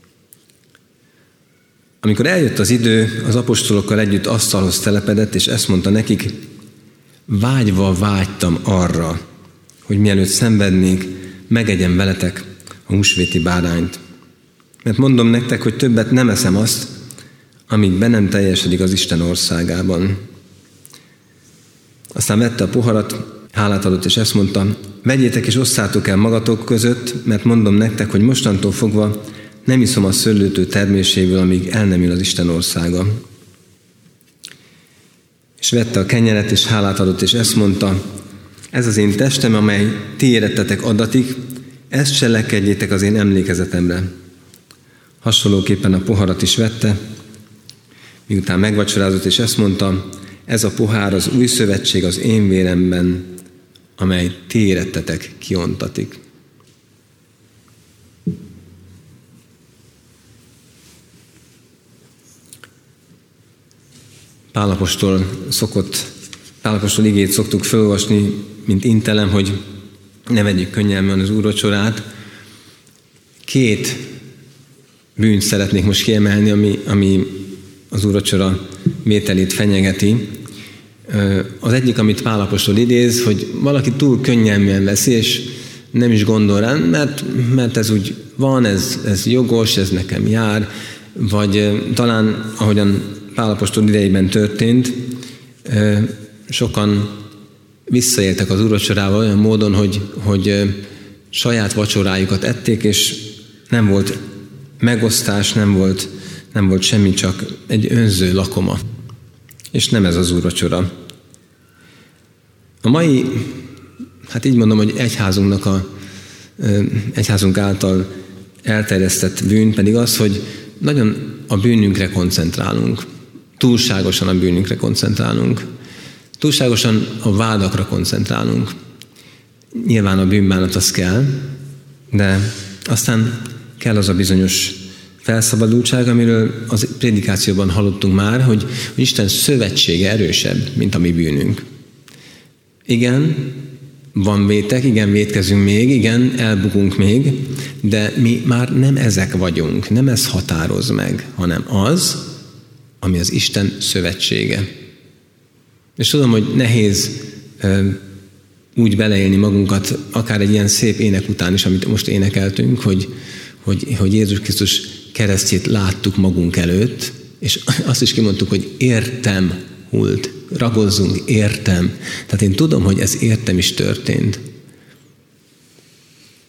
Amikor eljött az idő, az apostolokkal együtt asztalhoz telepedett, és ezt mondta nekik: vágyva vágytam arra, hogy mielőtt szenvednék, megegyem veletek a húsvéti bárányt. Mert mondom nektek, hogy többet nem eszem azt, amíg be nem teljesedik az Isten országában. Aztán vette a poharat, hálát adott, és ezt mondta: vegyétek és osszátok el magatok között, mert mondom nektek, hogy mostantól fogva nem iszom a szőlőtő terméséből, amíg el nem jön az Isten országa. És vette a kenyeret, és hálát adott, és ezt mondta: ez az én testem, amely ti érettetek adatik, ezt cselekedjétek az én emlékezetemre. Hasonlóképpen a poharat is vette, miután megvacsorázott, és ezt mondta: ez a pohár az új szövetség az én véremben, amely ti érettetek kiontatik. Pál apostol szokott, Pál apostol igét szoktuk felolvasni, mint intelem, hogy ne vegyük könnyelmen az úrvacsorát. Két bűnt szeretnék most kiemelni, ami, ami az úrvacsora vételét fenyegeti. Az egyik, amit Pál apostol idéz, hogy valaki túl könnyelműen veszi, és nem is gondol rá, mert, mert ez úgy van, ez, ez jogos, ez nekem jár, vagy talán, ahogyan Pál apostol idejében történt, sokan visszaéltek az úrvacsorával olyan módon, hogy, hogy saját vacsorájukat ették, és nem volt megosztás, nem volt, nem volt semmi, csak egy önző lakoma. És nem ez az úrvacsora. A mai, hát így mondom, hogy egyházunknak a, egyházunk által elterjesztett bűn pedig az, hogy nagyon a bűnünkre koncentrálunk. Túlságosan a bűnünkre koncentrálunk. Túlságosan a vádakra koncentrálunk. Nyilván a bűnbánat az kell, de aztán kell az a bizonyos felszabadultság, amiről az prédikációban hallottunk már, hogy, hogy Isten szövetsége erősebb, mint a mi bűnünk. Igen, van vétek, igen, vétkezünk még, igen, elbukunk még, de mi már nem ezek vagyunk, nem ez határoz meg, hanem az, ami az Isten szövetsége. És tudom, hogy nehéz ö, úgy beleélni magunkat, akár egy ilyen szép ének után is, amit most énekeltünk, hogy, hogy, hogy Jézus Krisztus keresztjét láttuk magunk előtt, és azt is kimondtuk, hogy értem hult, ragozzunk, értem. Tehát én tudom, hogy ez értem is történt.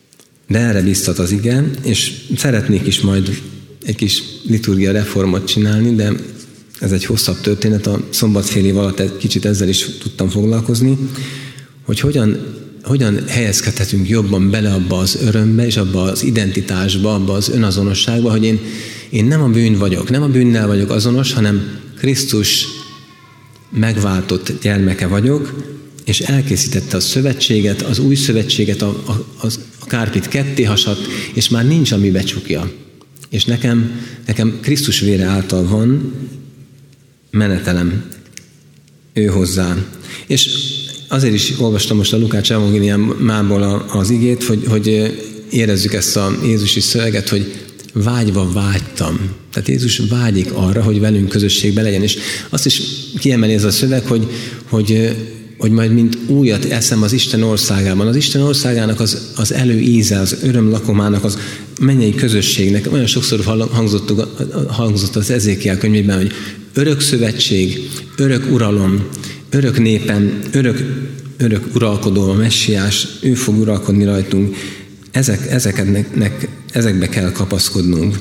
De erre biztat az ige, és szeretnék is majd egy kis liturgia reformot csinálni, de ez egy hosszabb történet, a szombatfél év alatt egy kicsit ezzel is tudtam foglalkozni, hogy hogyan, hogyan helyezkedhetünk jobban bele abba az örömbe, és abba az identitásba, abba az önazonosságba, hogy én, én nem a bűn vagyok, nem a bűnnel vagyok azonos, hanem Krisztus megváltott gyermeke vagyok, és elkészítette a szövetséget, az új szövetséget, a, a, a kárpit ketté hasadt, és már nincs, ami becsukja. És nekem, nekem Krisztus vére által van menetelem ő hozzá. És azért is olvastam most a Lukács evangéliumából az igét, hogy, hogy érezzük ezt a Jézusi szöveget, hogy vágyva vágytam. Tehát Jézus vágyik arra, hogy velünk közösségben legyen. És azt is kiemeli ez a szöveg, hogy, hogy, hogy majd mint újat eszem az Isten országában. Az Isten országának az, az előíze, az öröm lakomának, az mennyei közösségnek. Olyan sokszor hangzott, hangzott az Ezékiel könyvében, hogy örök szövetség, örök uralom, örök népem, örök, örök uralkodó a messiás, ő fog uralkodni rajtunk. Ezek, ezeknek, ezekbe kell kapaszkodnunk.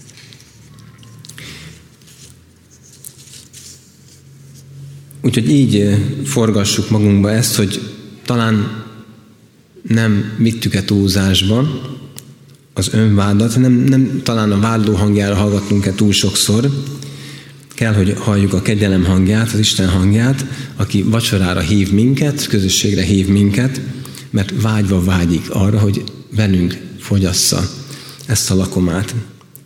Úgyhogy így forgassuk magunkba ezt, hogy talán nem vittük-e túlzásba az önvádat, nem, nem talán a vádló hangjára hallgattunk-e túl sokszor. Kell, hogy halljuk a kegyelem hangját, az Isten hangját, aki vacsorára hív minket, közösségre hív minket, mert vágyva vágyik arra, hogy velünk fogyassza ezt a lakomát.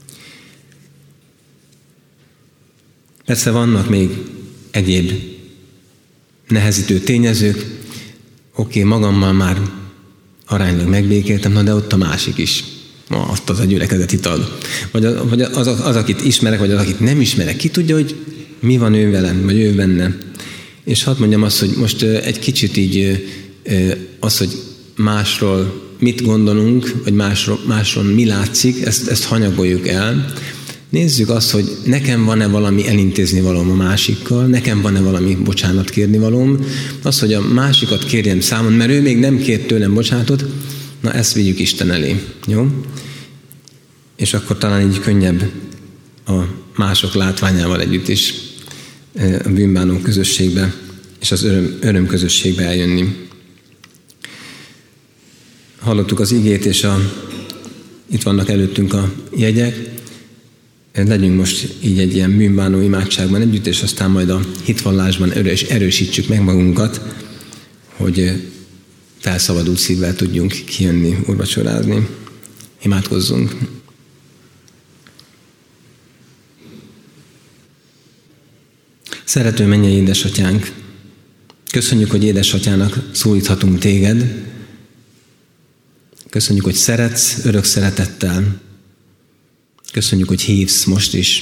Persze vannak még egyéb nehezítő tényezők. Oké, magammal már aránylag megbékéltem, na de ott a másik is. Ma azt az a gyülekezeti tag. Vagy, az, vagy az, az, akit ismerek, vagy az, akit nem ismerek. Ki tudja, hogy mi van ő velem, vagy ő benne. És hadd mondjam azt, hogy most egy kicsit így az, hogy másról mit gondolunk, vagy másról, másról mi látszik, ezt, ezt hanyagoljuk el. Nézzük azt, hogy nekem van-e valami elintézni valóm a másikkal, nekem van-e valami bocsánat kérni valóm. Az, hogy a másikat kérjem számon, mert ő még nem kért tőlem bocsánatot, na ezt vigyük Isten elé. Jó? És akkor talán így könnyebb a mások látványával együtt is a bűnbánó közösségbe és az öröm, öröm közösségbe eljönni. Hallottuk az igét, és a, itt vannak előttünk a jegyek. Legyünk most így egy ilyen bűnbánó imádságban együtt, és aztán majd a hitvallásban erős, erősítsük meg magunkat, hogy felszabadult szívvel tudjunk kijönni, úrvacsorázni. Imádkozzunk! Szerető mennyei édesatyánk, köszönjük, hogy édesatyának szólíthatunk téged. Köszönjük, hogy szeretsz örök szeretettel. Köszönjük, hogy hívsz most is.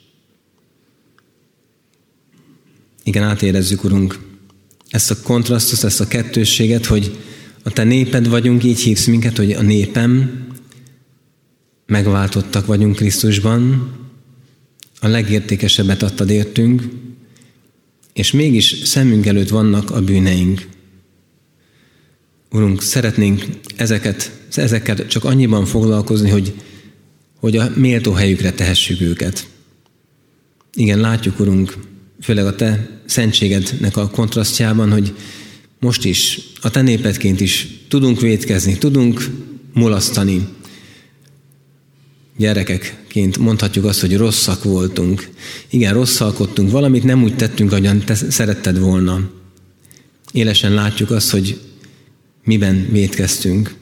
Igen, átérezzük, Urunk, ezt a kontrasztot, ezt a kettősséget, hogy a te néped vagyunk, így hívsz minket, hogy a népem, megváltottak vagyunk Krisztusban, a legértékesebbet adtad értünk, és mégis szemünk előtt vannak a bűneink. Urunk, szeretnénk ezeket, ezekkel csak annyiban foglalkozni, hogy, hogy a méltó helyükre tehessük őket. Igen, látjuk, Urunk, főleg a te szentségednek a kontrasztjában, hogy most is, a te népedként is tudunk vétkezni, tudunk mulasztani. Gyerekekként mondhatjuk azt, hogy rosszak voltunk. Igen, rosszalkodtunk, valamit nem úgy tettünk, ahogyan te szeretted volna. Élesen látjuk azt, hogy miben vétkeztünk.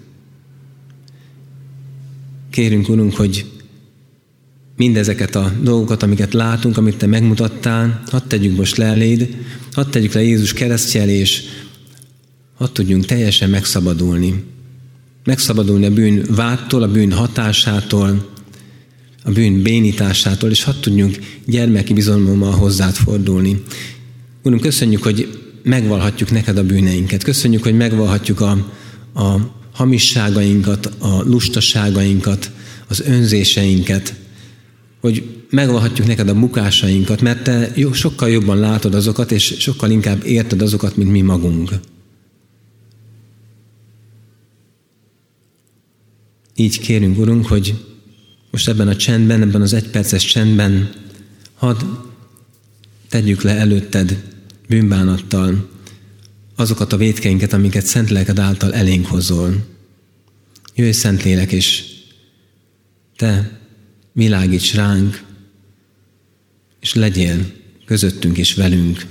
Kérünk, Urunk, hogy mindezeket a dolgokat, amiket látunk, amit te megmutattál, hadd tegyük most le eléd, hadd tegyük le Jézus keresztje elé, és hadd tudjunk teljesen megszabadulni. Megszabadulni a bűn vádtól, a bűn hatásától, a bűn bénításától, és hadd tudjunk gyermeki bizalommal hozzád fordulni. Urunk, köszönjük, hogy megvalhatjuk neked a bűneinket. Köszönjük, hogy megvalhatjuk a, a hamisságainkat, a lustaságainkat, az önzéseinket, hogy megvalhatjuk neked a bukásainkat, mert te sokkal jobban látod azokat, és sokkal inkább érted azokat, mint mi magunk. így kérünk, Urunk, hogy most ebben a csendben, ebben az egyperces csendben hadd tegyük le előtted bűnbánattal azokat a vétkeinket, amiket Szent Lelked által elénk hozol. Jöjj, Szentlélek, és te világíts ránk, és legyél közöttünk és velünk.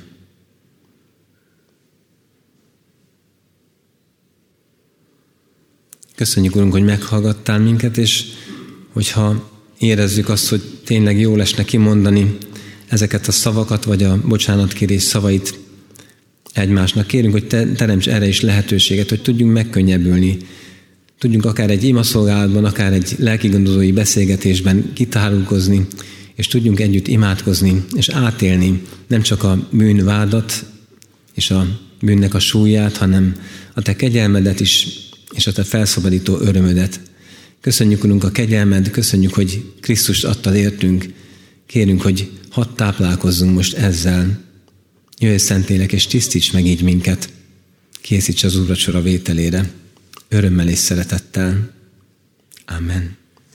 Köszönjük, Urunk, hogy meghallgattál minket, és hogyha érezzük azt, hogy tényleg jó lesne kimondani ezeket a szavakat, vagy a bocsánatkérés szavait egymásnak, kérünk, hogy te teremts erre is lehetőséget, hogy tudjunk megkönnyebbülni. Tudjunk akár egy imaszolgálatban, akár egy lelkigondozói beszélgetésben kitárulkozni, és tudjunk együtt imádkozni, és átélni nem csak a bűnvádat és a bűnnek a súlyát, hanem a te kegyelmedet is, és a te felszabadító örömödet. Köszönjük, Urunk, a kegyelmed, köszönjük, hogy Krisztust adtad értünk. Kérünk, hogy hadd táplálkozzunk most ezzel. Jöjj, Szentlélek, és tisztíts meg így minket. Készíts az úrvacsora vételére. Örömmel és szeretettel. Amen.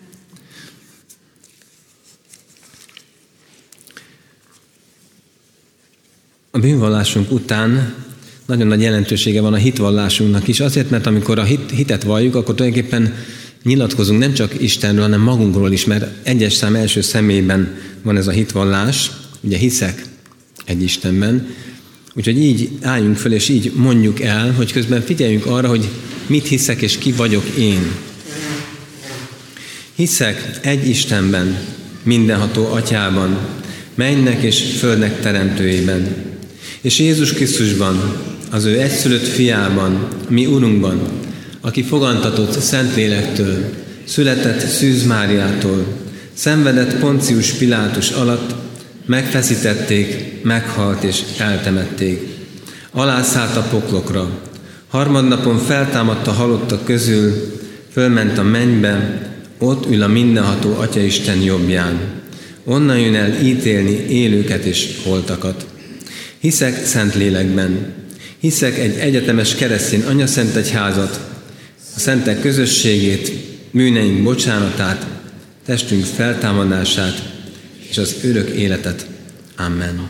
A bűnvallásunk után nagyon nagy jelentősége van a hitvallásunknak is, azért, mert amikor a hit, hitet valljuk, akkor tulajdonképpen nyilatkozunk nem csak Istenről, hanem magunkról is, mert egyes szám első személyben van ez a hitvallás, ugye hiszek egy Istenben, úgyhogy így álljunk föl, és így mondjuk el, hogy közben figyeljünk arra, hogy mit hiszek, és ki vagyok én. Hiszek egy Istenben, mindenható Atyában, mennek és földnek teremtőjében, és Jézus Krisztusban, az ő egyszülött fiában, mi Urunkban, aki fogantatott Szentlélektől, született Szűz Máriától, szenvedett Poncius Pilátus alatt, megfeszítették, meghalt és eltemették. Alászállt a poklokra, harmadnapon feltámadt a halottak közül, fölment a mennybe, ott ül a mindenható Atyaisten jobbján. Onnan jön el ítélni élőket és holtakat. Hiszek Szentlélekben, hiszek egy egyetemes keresztény anyaszentegyházat, a szentek közösségét, bűneink bocsánatát, testünk feltámadását és az örök életet. Amen.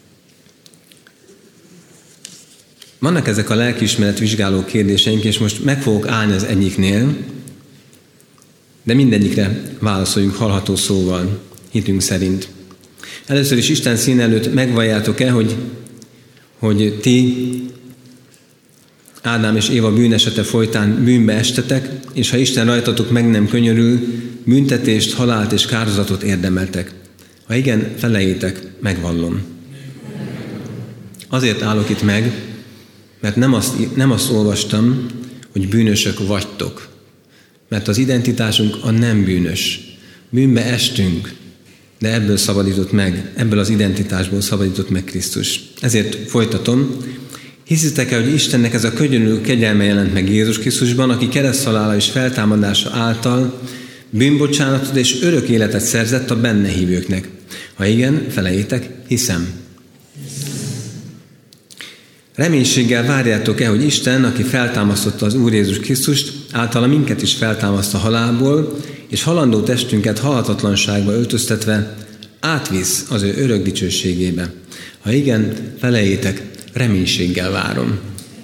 Vannak ezek a lelkiismeret vizsgáló kérdéseink, és most meg fogok állni az egyiknél, de mindegyikre válaszoljunk hallható szóval, hitünk szerint. Először is Isten színe előtt megvalljátok-e, hogy, hogy ti Ádám és Éva bűnesete folytán bűnbe estetek, és ha Isten rajtatok meg nem könyörül, büntetést, halált és kárhozatot érdemeltek. Ha igen, felejétek, megvallom. Azért állok itt meg, mert nem azt, nem azt olvastam, hogy bűnösök vagytok. Mert az identitásunk a nem bűnös. Bűnbe estünk, de ebből szabadított meg, ebből az identitásból szabadított meg Krisztus. Ezért folytatom. Hiszitek-e, hogy Istennek ez a könyörülő kegyelme jelent meg Jézus Krisztusban, aki kereszthalála és feltámadása által bűnbocsánatot és örök életet szerzett a benne hívőknek? Ha igen, felejétek, hiszem. Reménységgel várjátok-e, hogy Isten, aki feltámasztotta az Úr Jézus Krisztust, általa minket is feltámaszt a halálból, és halandó testünket halhatatlanságba öltöztetve átvisz az ő örök dicsőségébe? Ha igen, felejétek, reménységgel várom.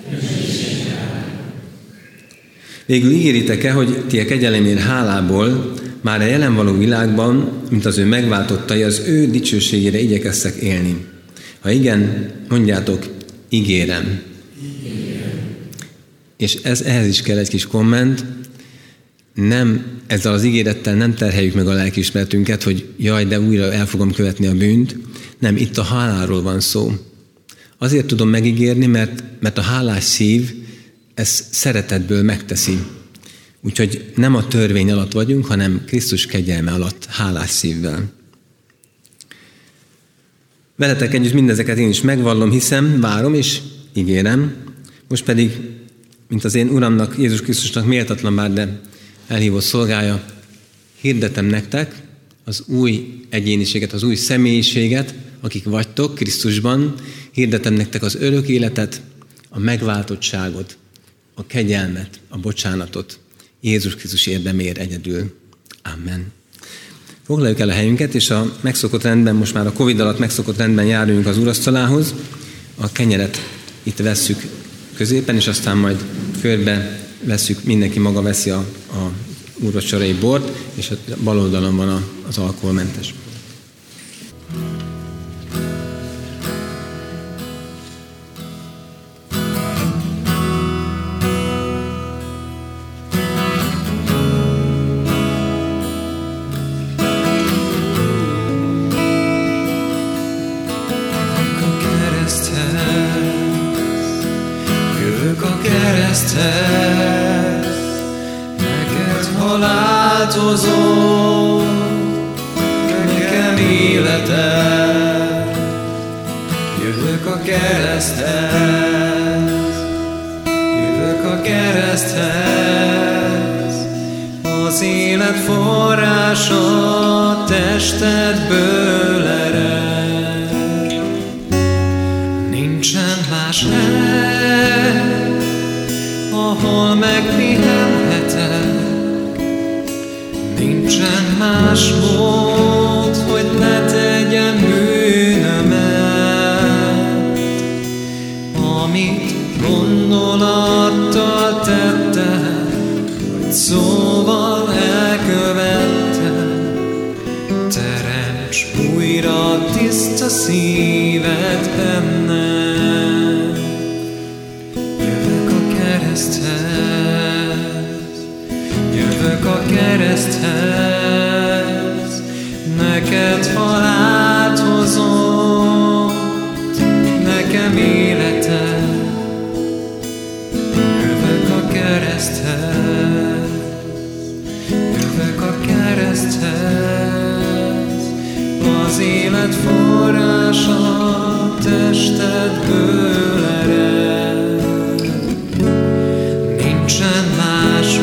Végül ígéritek-e, hogy ti a kegyelemért hálából már a jelen való világban, mint az ő megváltottai, az ő dicsőségére igyekeztek élni? Ha igen, mondjátok, ígérem. ígérem. És ez, ehhez is kell egy kis komment. Nem, ezzel az ígérettel nem terheljük meg a lelkiismeretünket, hogy jaj, de újra el fogom követni a bűnt. Nem, itt a hálálról van szó. Azért tudom megígérni, mert, mert a hálás szív ezt szeretetből megteszi. Úgyhogy nem a törvény alatt vagyunk, hanem Krisztus kegyelme alatt, hálás szívvel. Veletek együtt mindezeket én is megvallom, hiszem, várom és ígérem. Most pedig, mint az én Uramnak, Jézus Krisztusnak méltatlan bár, de elhívott szolgája, hirdetem nektek az új egyéniséget, az új személyiséget, akik vagytok Krisztusban, hirdetem nektek az örök életet, a megváltottságot, a kegyelmet, a bocsánatot. Jézus Krisztus érdeméért egyedül. Amen. Foglaljuk el a helyünket, és a megszokott rendben, most már a Covid alatt megszokott rendben járunk az úrasztalához. A kenyeret itt vesszük középen, és aztán majd körbe vesszük, mindenki maga veszi a, a úrvacsorai bort, és a bal oldalon van a, az alkoholmentes. Neked haláltozom, nekem életed. Jövök a kereszthez, jövök a kereszthez. Az élet forrása testedből ered. Nincsen más hely, ahol megpihenhetek. Nincsen más mód, hogy ne tegyem bűnömet. Amit gondolattal tettem, vagy szóval elkövettem, teremts újra tiszta szívet bennem. Jövök a kereszthez, jövök a kereszthez, neked halált hozott, nekem életed. Jövök a kereszthez, jövök a kereszthez, az élet forrása testedből ered. Nincsen más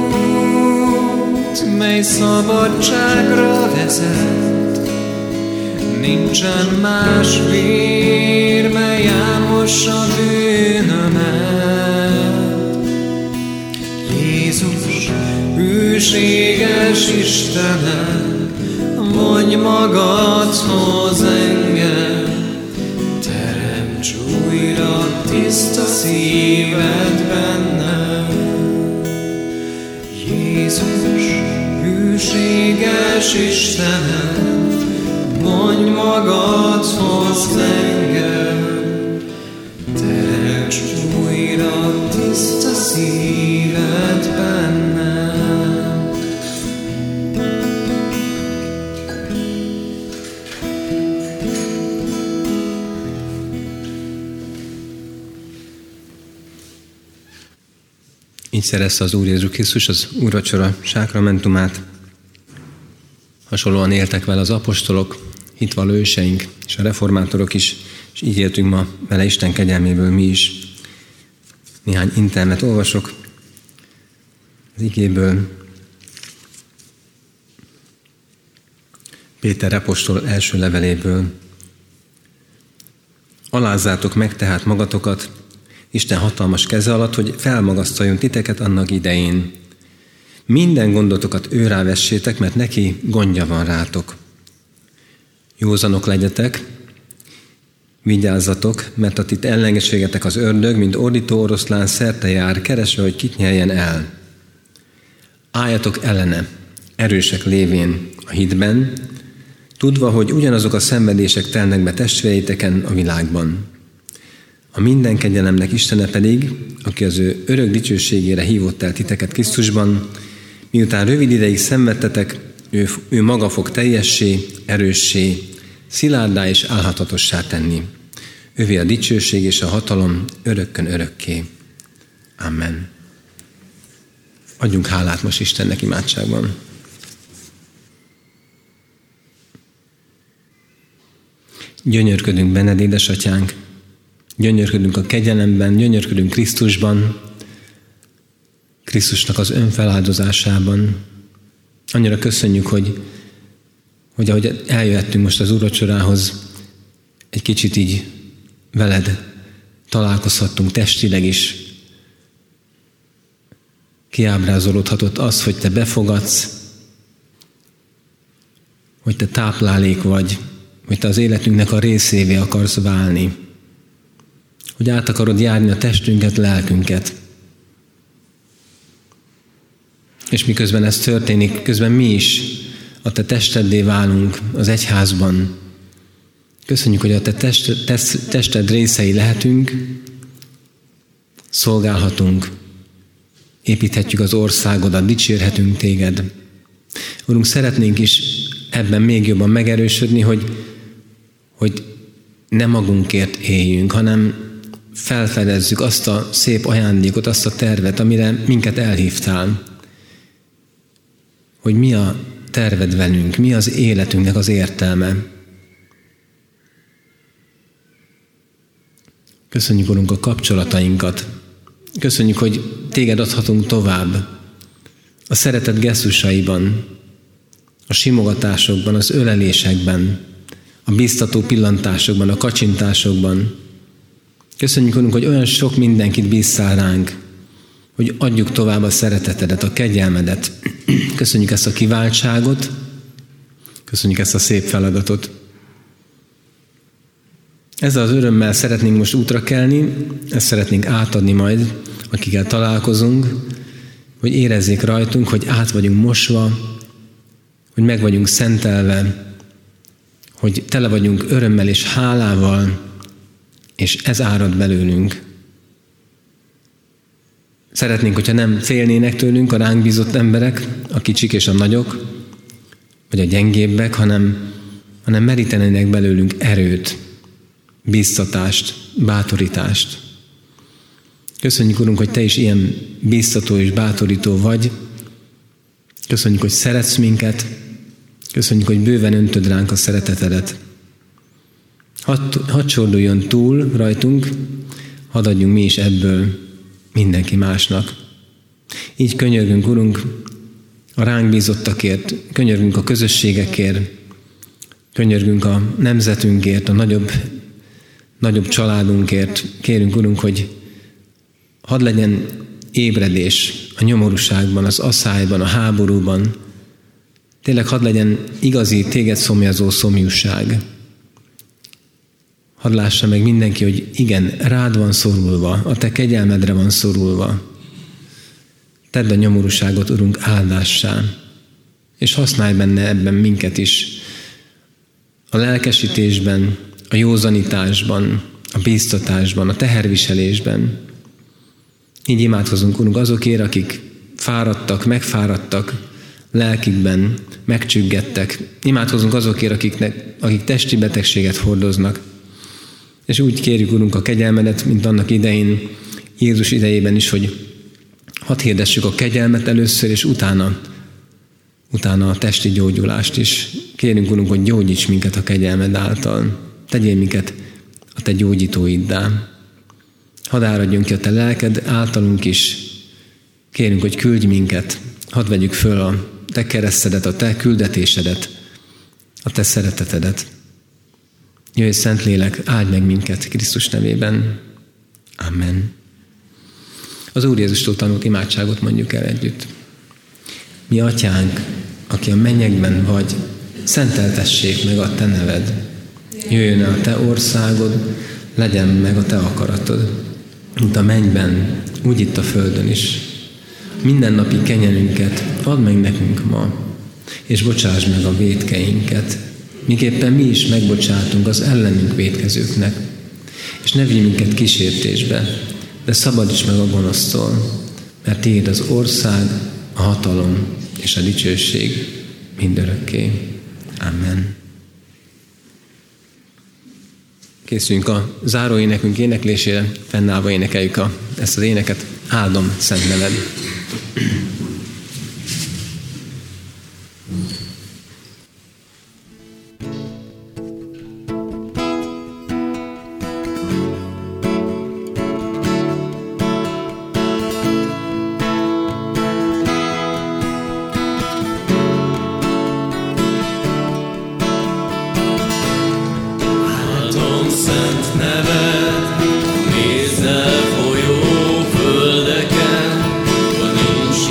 út, mely szabadságra vezet. Nincsen más vér, mely elmossa bűnömet. Jézus, hűséges Istenem, vonj magadhoz engem, teremts újra tiszta szíved bennem. Jézus, hűséges Istenem, vonj magadhoz engem, teremts újra tiszta szíved bennem. Így szerezte az Úr Jézus Krisztus az úrvacsora sákramentumát. Hasonlóan éltek vele az apostolok, hitvalló őseink és a reformátorok is, és így éltünk ma vele Isten kegyelméből mi is. Néhány internet olvasok az igéből. Péter apostol első leveléből. Alázzátok meg tehát magatokat Isten hatalmas keze alatt, hogy felmagasztaljon titeket annak idején. Minden gondotokat őrá vessétek, mert neki gondja van rátok. Józanok legyetek, vigyázzatok, mert a ti ellenségetek az ördög, mint ordító oroszlán szerte jár, keresve, hogy kit nyeljen el. Álljatok ellene, erősek lévén a hitben, tudva, hogy ugyanazok a szenvedések telnek be testvéreiteken a világban. A minden kegyelemnek Istene pedig, aki az ő örök dicsőségére hívott el titeket Krisztusban, miután rövid ideig szenvedtetek, ő, ő maga fog teljessé, erőssé, szilárdá és állhatatossá tenni. Ővé a dicsőség és a hatalom örökkön örökké. Amen. Adjunk hálát most Istennek imádságban. Gyönyörködünk benned, édesatyánk, gyönyörködünk a kegyelemben, gyönyörködünk Krisztusban, Krisztusnak az önfeláldozásában. Annyira köszönjük, hogy, hogy ahogy eljöttünk most az úrvacsorához, egy kicsit így veled találkozhattunk testileg is. kiábrázolódhatott az, hogy te befogadsz, hogy te táplálék vagy, hogy te az életünknek a részévé akarsz válni, hogy át akarod járni a testünket, lelkünket. És miközben ez történik, közben mi is a te testeddé válunk az egyházban. Köszönjük, hogy a te test, test, tested részei lehetünk, szolgálhatunk, építhetjük az országodat, dicsérhetünk téged. Urunk, szeretnénk is ebben még jobban megerősödni, hogy, hogy ne magunkért éljünk, hanem felfedezzük azt a szép ajándékot, azt a tervet, amire minket elhívtál. Hogy mi a terved velünk, mi az életünknek az értelme. Köszönjük, Urunk, a kapcsolatainkat. Köszönjük, hogy téged adhatunk tovább. A szeretet gesztusaiban, a simogatásokban, az ölelésekben, a bíztató pillantásokban, a kacsintásokban. Köszönjük, Urunk, hogy olyan sok mindenkit bízzál ránk, hogy adjuk tovább a szeretetedet, a kegyelmedet. Köszönjük ezt a kiváltságot, köszönjük ezt a szép feladatot. Ezzel az örömmel szeretnénk most útra kelni, ezt szeretnénk átadni majd, akikkel találkozunk, hogy érezzék rajtunk, hogy át vagyunk mosva, hogy meg vagyunk szentelve, hogy tele vagyunk örömmel és hálával, és ez árad belőlünk. Szeretnénk, hogyha nem félnének tőlünk a ránk bízott emberek, a kicsik és a nagyok, vagy a gyengébbek, hanem, hanem merítenének belőlünk erőt, bíztatást, bátorítást. Köszönjük, Urunk, hogy te is ilyen bíztató és bátorító vagy. Köszönjük, hogy szeretsz minket. Köszönjük, hogy bőven öntöd ránk a szeretetedet. Hadd, hadd csorduljon túl rajtunk, hadd adjunk mi is ebből mindenki másnak. Így könyörgünk, Urunk, a ránk bízottakért, könyörgünk a közösségekért, könyörgünk a nemzetünkért, a nagyobb, nagyobb családunkért. Kérünk, Urunk, hogy hadd legyen ébredés a nyomorúságban, az aszályban, a háborúban. Tényleg hadd legyen igazi, téged szomjazó szomjúság. Hadd lássa meg mindenki, hogy igen, rád van szorulva, a te kegyelmedre van szorulva. Tedd a nyomorúságot, Urunk, áldássá, és használj benne ebben minket is. A lelkesítésben, a józanításban, a bíztatásban, a teherviselésben. Így imádkozunk, Urunk, azokért, akik fáradtak, megfáradtak lelkükben, megcsüggettek. Imádkozunk azokért, akiknek, akik testi betegséget hordoznak. És úgy kérjük, Urunk, a kegyelmedet, mint annak idején, Jézus idejében is, hogy hadd hirdessük a kegyelmet először, és utána, utána a testi gyógyulást is. Kérünk, Urunk, hogy gyógyíts minket a kegyelmed által. Tegyél minket a te gyógyítóiddá. Hadd áradjon ki a te lelked általunk is. Kérünk, hogy küldj minket. Hadd vegyük föl a te keresztedet, a te küldetésedet, a te szeretetedet. Jöjj, Szentlélek, áld meg minket Krisztus nevében. Amen. Az Úr Jézustól tanult imádságot mondjuk el együtt. Mi atyánk, aki a mennyekben vagy, szenteltessék meg a te neved. Jöjjön el a te országod, legyen meg a te akaratod, mint a mennyben, úgy itt a földön is. Mindennapi kenyerünket add meg nekünk ma, és bocsáss meg a vétkeinket, miképpen mi is megbocsátunk az ellenünk vétkezőknek, és ne vigy minket kísértésbe, de szabadíts meg a gonosztól, mert tiéd az ország, a hatalom és a dicsőség mindörökké. Amen. Készüljünk a záró énekünk éneklésére, fennállva énekeljük a, ezt az éneket. Áldom szent neved. Nézzel folyó földeken, ha nincs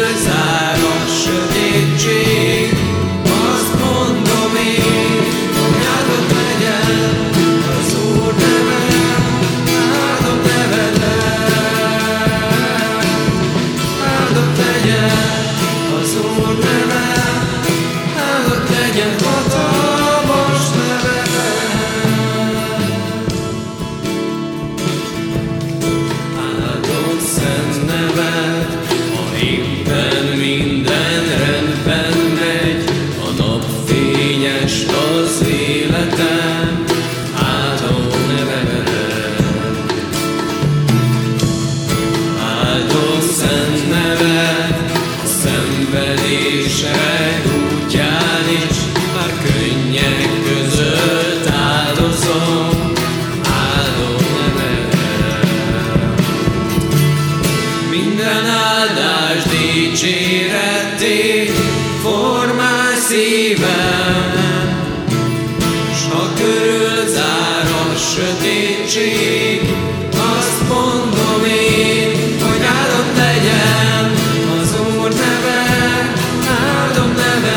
zár a sötétség, azt mondom én, hogy áldott legyen az Úr neve, áldott nevedet, áldott legyen az Úr neve, áldott legyen hatalmas nevedet. Áldott szent neved, ha éppen minden rendben megy, a nap fényes az életem, áldom nevedet. Áldott szent neved, a szenvedések útján is, már könnyek között áldozom, áldom nevedet. Minden áldás dicséretté formál szívem, s ha körül zár a sötétség, azt mondom én, hogy áldott legyen az Úr neve, áldom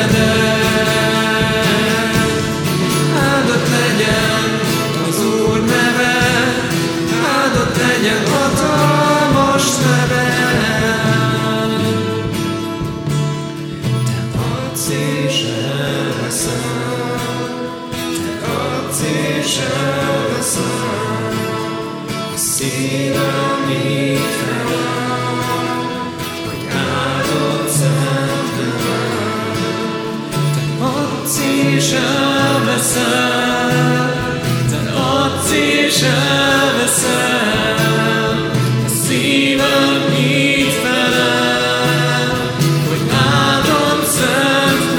nevedet. Áldott legyen az Úr neve, áldott legyen hatalmas neve. Te adsz és elveszel, te adsz és elveszel, a szívem így felel, hogy áldott szent neved. Te adsz és elveszel, te adsz és elveszel, a szívem így felel, hogy áldott szent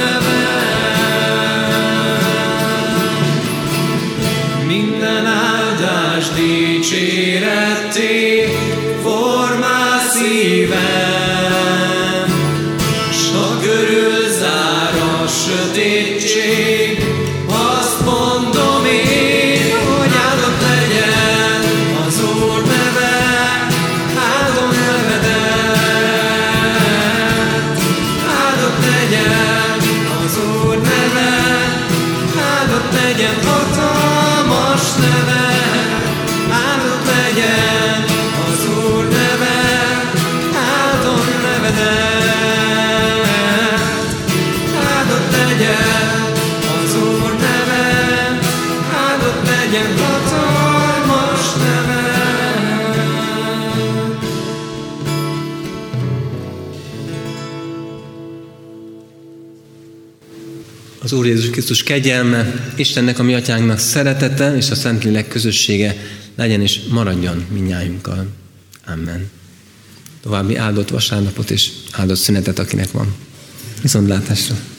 neved. Minden áldás dicséretté formál szívem, s ha körül zár a sötétség, azt mondom én, hogy áldott legyen az Úr neve, áldom nevedet. Áldott legyen az Úr neve, áldott legyen hatalmas neve, áldott legyen az Úr neve, áldom nevedet. Áldott legyen az Úr neve, áldott legyen hatalmas neve. Az Úr Jézus Krisztus kegyelme, Istennek a mi atyánknak szeretete és a Szentlélek közössége legyen és maradjon mindnyájunkkal. Amen. További áldott vasárnapot és áldott szünetet, akinek van. Viszontlátásra!